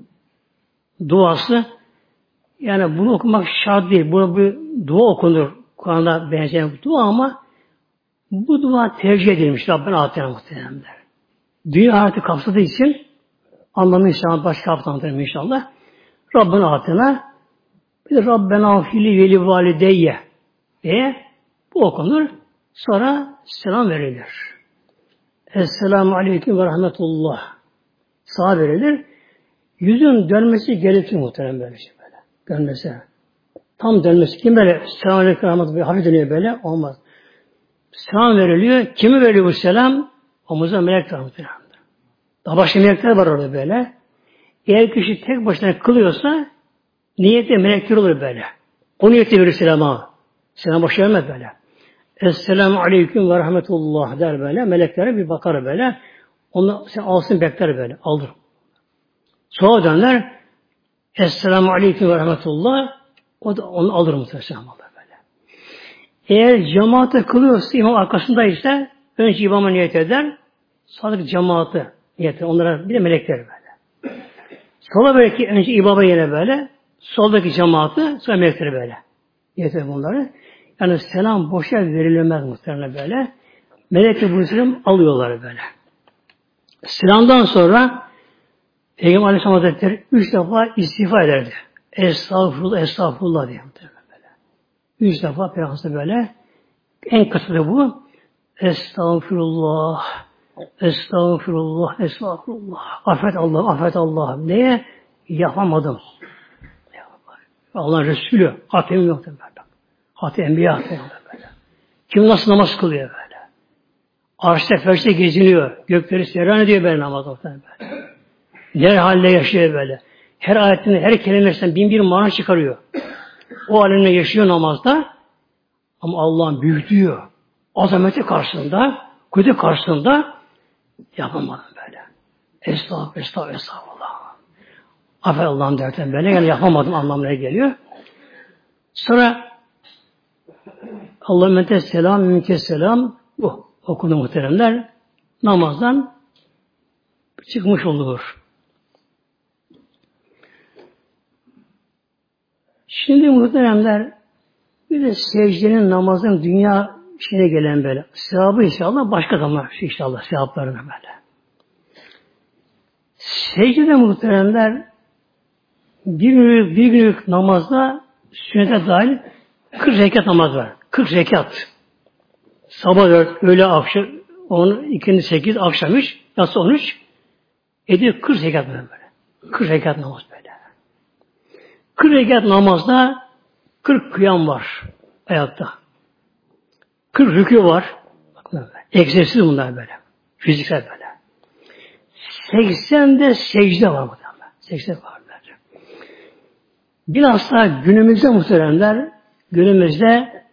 duası. Yani bunu okumak şart değil. Buna bir dua okunur. Kur'an'da benzeyen bir dua ama bu dua tercih edilmiş. Rabbena atina muhteremler. Dünya hayatı kapsadığı için anlamı inşallah başka hafta anlatırım inşallah. Rabbena atina bir de Rabbena fili veli valideyye diye bu okunur. Sonra selam verilir. Esselamu aleyküm ve rahmetullah. Sağa verilir. Yüzün dönmesi gerekir muhtemelen böyle. Dönmesi. Tam dönmesi. Kim böyle selamu aleyküm ve rahmetullah hafif dönüyor böyle? Olmaz. Selam veriliyor. Kimi veriyor bu selam? Omuzda melekler muhtemelen. Daha başka melekler var orada böyle. Eğer kişi tek başına kılıyorsa niyette melekler olur böyle. O niyette verir selama. Selam boş vermez böyle. Esselamu aleyküm ve rahmetullah der böyle. Meleklere bir bakar böyle. Onu sen alsın bekler böyle. Aldır. Sonra döner. Esselamu aleyküm ve rahmetullah. O da onu alır muhtemelen böyle. Eğer cemaate kılıyorsa imam arkasındaysa önce imama niyet eder. Sonra cemaate niyet eder. Onlara bir de melekler böyle. Sola belki önce imama yine böyle. Soldaki cemaati sonra melekleri böyle. Niyet eder bunları. Yani selam boşa verilmez muhtemelen böyle. Melekler bu selam alıyorlar böyle. Selamdan sonra Peygamber Aleyhisselam Hazretleri 3 defa istiğfar ederdi. Estağfurullah, estağfurullah diye böyle. 3 defa Peygamber böyle. En kısa da bu. Estağfurullah, estağfurullah, estağfurullah. Affet Allah, affet Allah diye yapamadım. Allah'ın Resulü, hatem yok böyle. Hatem Enbiya böyle. Kim nasıl namaz kılıyor böyle. Arşta ferşte geziniyor. Gökleri seyran ediyor böyle namaz muhtemelen böyle. Ne halde yaşıyor böyle. Her ayetinde, her kelimesinden bin bir mana çıkarıyor. O haline yaşıyor namazda. Ama Allah'ın büyüklüğü, azameti karşısında, kudret karşısında yapamadım böyle. Estağfurullah. Aferin Allah'ım derken böyle. Yani yapamadım anlamına geliyor. Sonra Allahümme selam, mümkün selam bu okundu muhteremler. Namazdan çıkmış olur. Şimdi muhteremler bir de secdenin, namazın dünya işine gelen böyle. Sevabı inşallah başka zaman inşallah sevaplarına böyle. Secdede muhteremler bir günlük namazda sünnete dahil 40 rekat namaz var. 40 rekat. Sabah 4, öğle akşam 10, ikindi 8, akşam 3, yatsı 13. Ediyor 40 rekat böyle. 40 rekat namaz böyle. 40 rekat namazda 40 kıyam var ayakta. 40 rükû var. Egzersiz bunlar böyle. Fiziksel böyle. 80'de secde var burada. 80 var böyle. Bilhassa günümüzde muhteremler, günümüzde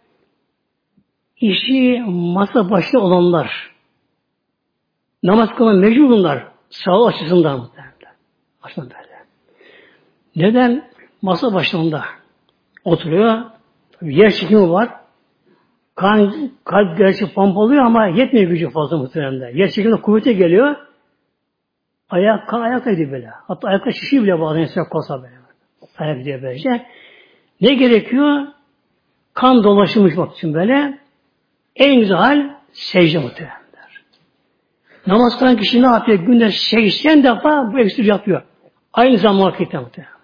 işi masa başı olanlar, namaz kılma mecburlar, sağlık açısından muhteremler. Aslında böyle. Neden? Masa başında oturuyor. Yer çekimi var. Kalp gerçi pompalıyor ama yetmiyor gücü fazla muhteremler. Yer çekimde kuvvete geliyor. Ayakta gidiyor böyle. Hatta ayakta şişiyor bile bazen insan kolsa böyle. Ayak gidiyor böylece. Ne gerekiyor? Kan dolaşımı için böyle. En güzel hal secde muhteremler. Namaz kılan kişi ne yapıyor? Günde 80 defa bu eksir yapıyor. Aynı zaman vakitte muhteremler.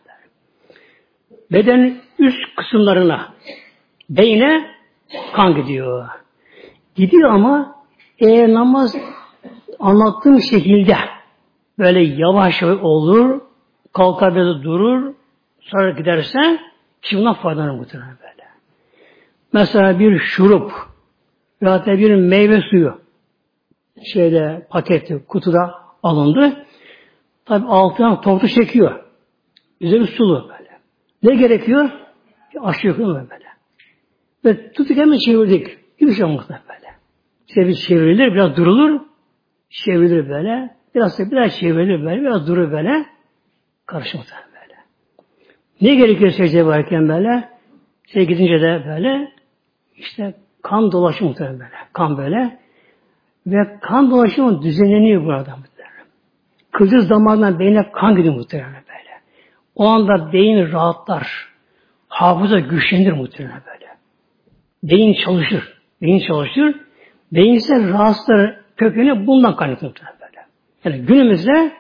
Bedenin üst kısımlarına, beyne kan gidiyor. Gidiyor ama eğer namaz anlattığım şekilde böyle yavaş olur, kalkar böyle durur, sonra giderse kişi bundan faydalanır muhtemelen böyle. Mesela bir şurup veya da bir meyve suyu paketi, kutuda alındı. Tabi altından tortu çekiyor. Üzeri sulu böyle. Ne gerekiyor? Aşağı yukarı böyle. Ve tuttuk hemen çevirdik. Hiçbir şey olmaz böyle. İşte bir çevrilir, biraz durulur. Çevrilir böyle. Biraz çevrilir böyle. Biraz durur böyle. Karışımda böyle. Ne gerekiyor secde varken böyle? Gidince de böyle işte kan dolaşımı muhtemelen böyle. Kan böyle. Ve kan dolaşımı düzenleniyor burada muhtemelen. Kıldız damardan beyne kan gidiyor muhtemelen böyle. O anda beyin rahatlar. Hafıza güçlenir muhtemelen böyle. Beyin çalışır. Beyin ise rahatsızlar kökeni bundan kaynaklı muhtemelen böyle. Yani günümüzde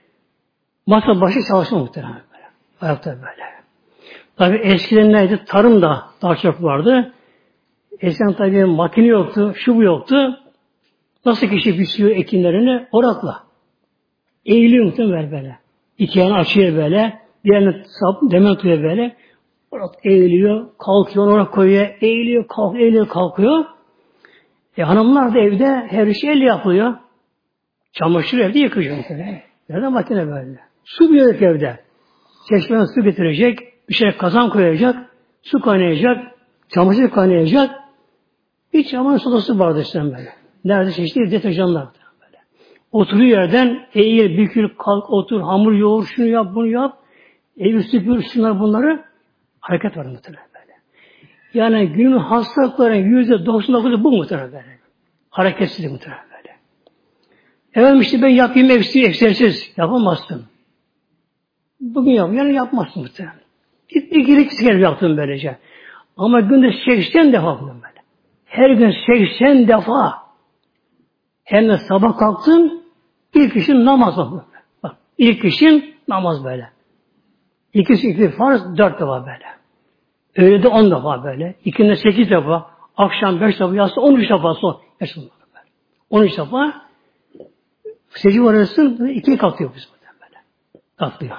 masa başı çalışma muhtemelen böyle. Ayakta böyle. Tabi eskiden neydi? Tarım da daha çok vardı. Eskiden tabi makine yoktu, şu bu yoktu. Nasıl kişi biçiyor ekinlerini? Orakla. Eğiliyor muhtemelen böyle. İki yana açıyor böyle. Diğerini demen tutuyor böyle. Orak eğiliyor, kalkıyor, orak koyuyor, eğiliyor, kalkıyor. Hanımlar da evde her şey elle yapılıyor. Çamaşır evde yıkıyor mesela. Nereden makine böyle? Su bir yok evde. Çeşmeden su getirecek, bir şey kazan koyacak, su kaynayacak, çamaşır kaynayacak. Bir çamaşır sodası vardı işte böyle. Nerede çeşitli deterjanlar böyle. Oturuyor yerden, eğil, bükül, kalk, otur, hamur yoğur, şunu yap, bunu yap. Evi süpür, şunlar bunları. Hareket var muhtemelen böyle. Yani günün hastalıkların %99'u bu muhtemelen böyle. Hareketsizlik muhtemelen böyle. Efendim işte ben yapayım egzersiz. Yapamazsın. Bugün yap, yarın yapmazsın muhtemelen. İki kere yaptım böylece. Ama günde 80 defa yaptım böyle. Her gün 80 defa. Hem de sabah kalktın, ilk işin namaz var. Bak, ilk işin namaz böyle. İki farz 4 defa böyle. Öğlede 10 defa böyle. İkindi 8 defa. Akşam 5 defa. Yatsı 13 defa son. 13 defa. Secde arasın 2'ye kalkıyor biz böyle. Kalkıyor.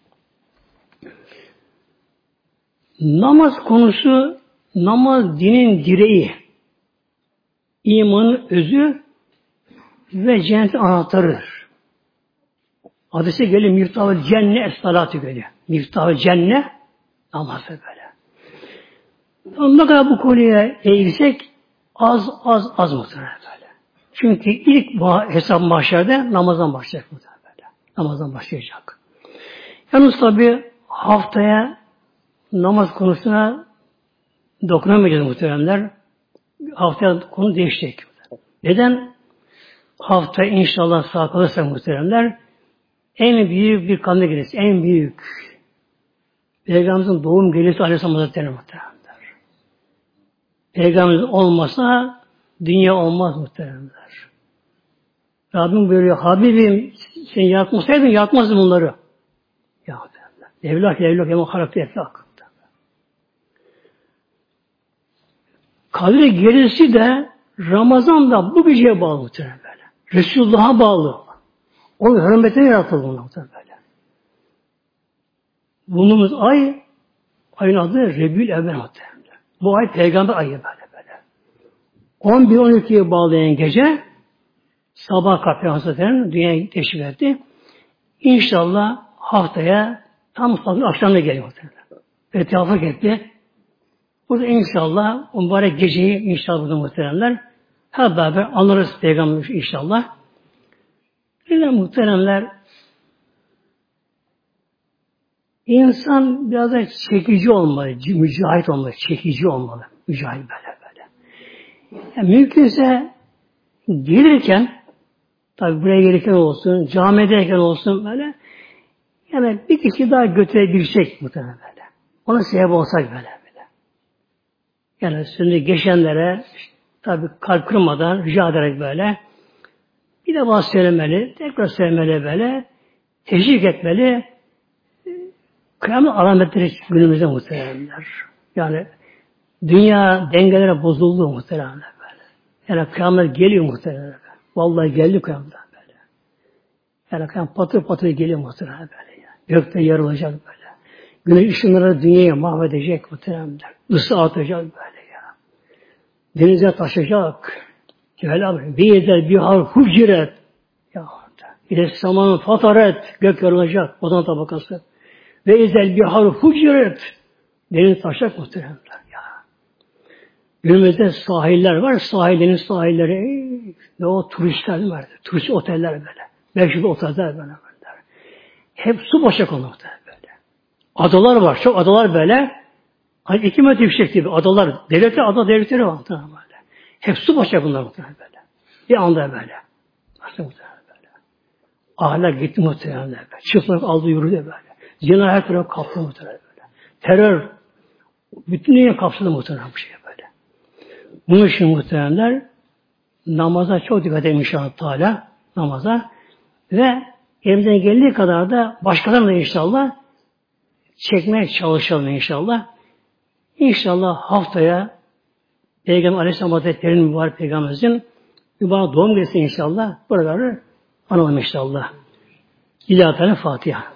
Namaz konusu, namaz dinin direği. İmanın özü, ve cennetin anahtarıdır. Hadise geliyor, miftahı cennet es-salatu geliyor. Miftahı cennet namazı böyle. Ne kadar bu konuya eğilsek az muhtemelen böyle. Çünkü ilk hesap mahşerde namazdan başlayacak muhtemelen böyle. Namazdan başlayacak. Yalnız tabi haftaya namaz konusuna dokunamayacağız muhteremler. Haftaya konu değişecek. Neden? Haftaya inşallah sağ kalırsak muhteremler en büyük bir kanlı gecesi, en büyük Peygamberimizin doğum gecesi Aleyhisselam Hazretleri muhteremler. Peygamberimiz olmasa dünya olmaz muhteremler. Rabbim buyuruyor, Habibim sen yaratmasaydın yaratmazdın bunları. Ya evlak yema halakta eflak. Kadir gerisi de Ramazan'da bu geceye bağlı muhtemelen böyle. Resulullah'a bağlı. O hürmetine yaratıldı muhtemelen böyle. Bulunduğumuz ayın adı Rebül Evvel muhtemelen. Bu ay peygamber ayı böyle. 11-12'ye bağlayan gece sabah kapı Hazretleri'nin dünyayı teşrif etti. İnşallah haftaya tam akşamda geliyor muhtemelen. Tevafuk etti. Burada inşallah o mübarek geceyi inşallah burada muhteremler hep beraber anlarız Peygamber inşallah. Yine muhteremler insan biraz da çekici olmalı, mücahit olmalı, çekici olmalı. Mücahit böyle. Yani mümkünse gelirken tabi buraya gelirken olsun, camideyken olsun böyle yani bir kişi daha götürebilecek muhterem böyle. Ona sebep olsak böyle. Yani şimdi geçenlere tabi kalp kırmadan rica ederek böyle bir de bazı söylemeli, tekrar söylemeli böyle teşvik etmeli kıyamet alametleri günümüzde muhteremler. Yani dünya dengelere bozuldu muhteremler böyle. Yani kıyamet geliyor muhteremler. Vallahi geldi kıyamet böyle. Yani kıyamet patır geliyor muhteremler böyle. Yani. Gökte yarılacak böyle. Güneş ışınları dünyayı mahvedecek muhteremler. Isı atacak böyle. Denize taşacak. Bir yeter bir har huciret. İle samanın fataret. Gök yarılacak. Ozan tabakası. Ve ezel bir har huciret. Deniz taşacak muhteremler. Günümüzde sahiller var. Sahillerin sahilleri ve o turistler var. Turist oteller böyle. Meşhur oteller böyle. Hep su boşak olur böyle. Adalar var. Çok adalar böyle. Hani 2 metre yüksek gibi adalar, ada devletleri var muhtemelen böyle. Hep su başa bunlar muhtemelen böyle. Bir anda böyle. Nasıl muhtemelen böyle. Ahlak gitti muhtemelen böyle. Çıplak aldı yürüdü böyle. Zina her tarafı kaplı muhtemelen böyle. Terör, bütün dünya kapsadı muhtemelen bu şey böyle. Bunun için muhtemelenler namaza çok dikkat edin inşallah Teala. Namaza. Ve elimizden geldiği kadar da başkalarına inşallah çekmeye çalışalım inşallah. İnşallah haftaya Peygamber Aleyhisselam Hazretleri'nin mübarek Peygamberimizin mübarek doğum gecesi inşallah buraları analım inşallah. İlahi Fatiha.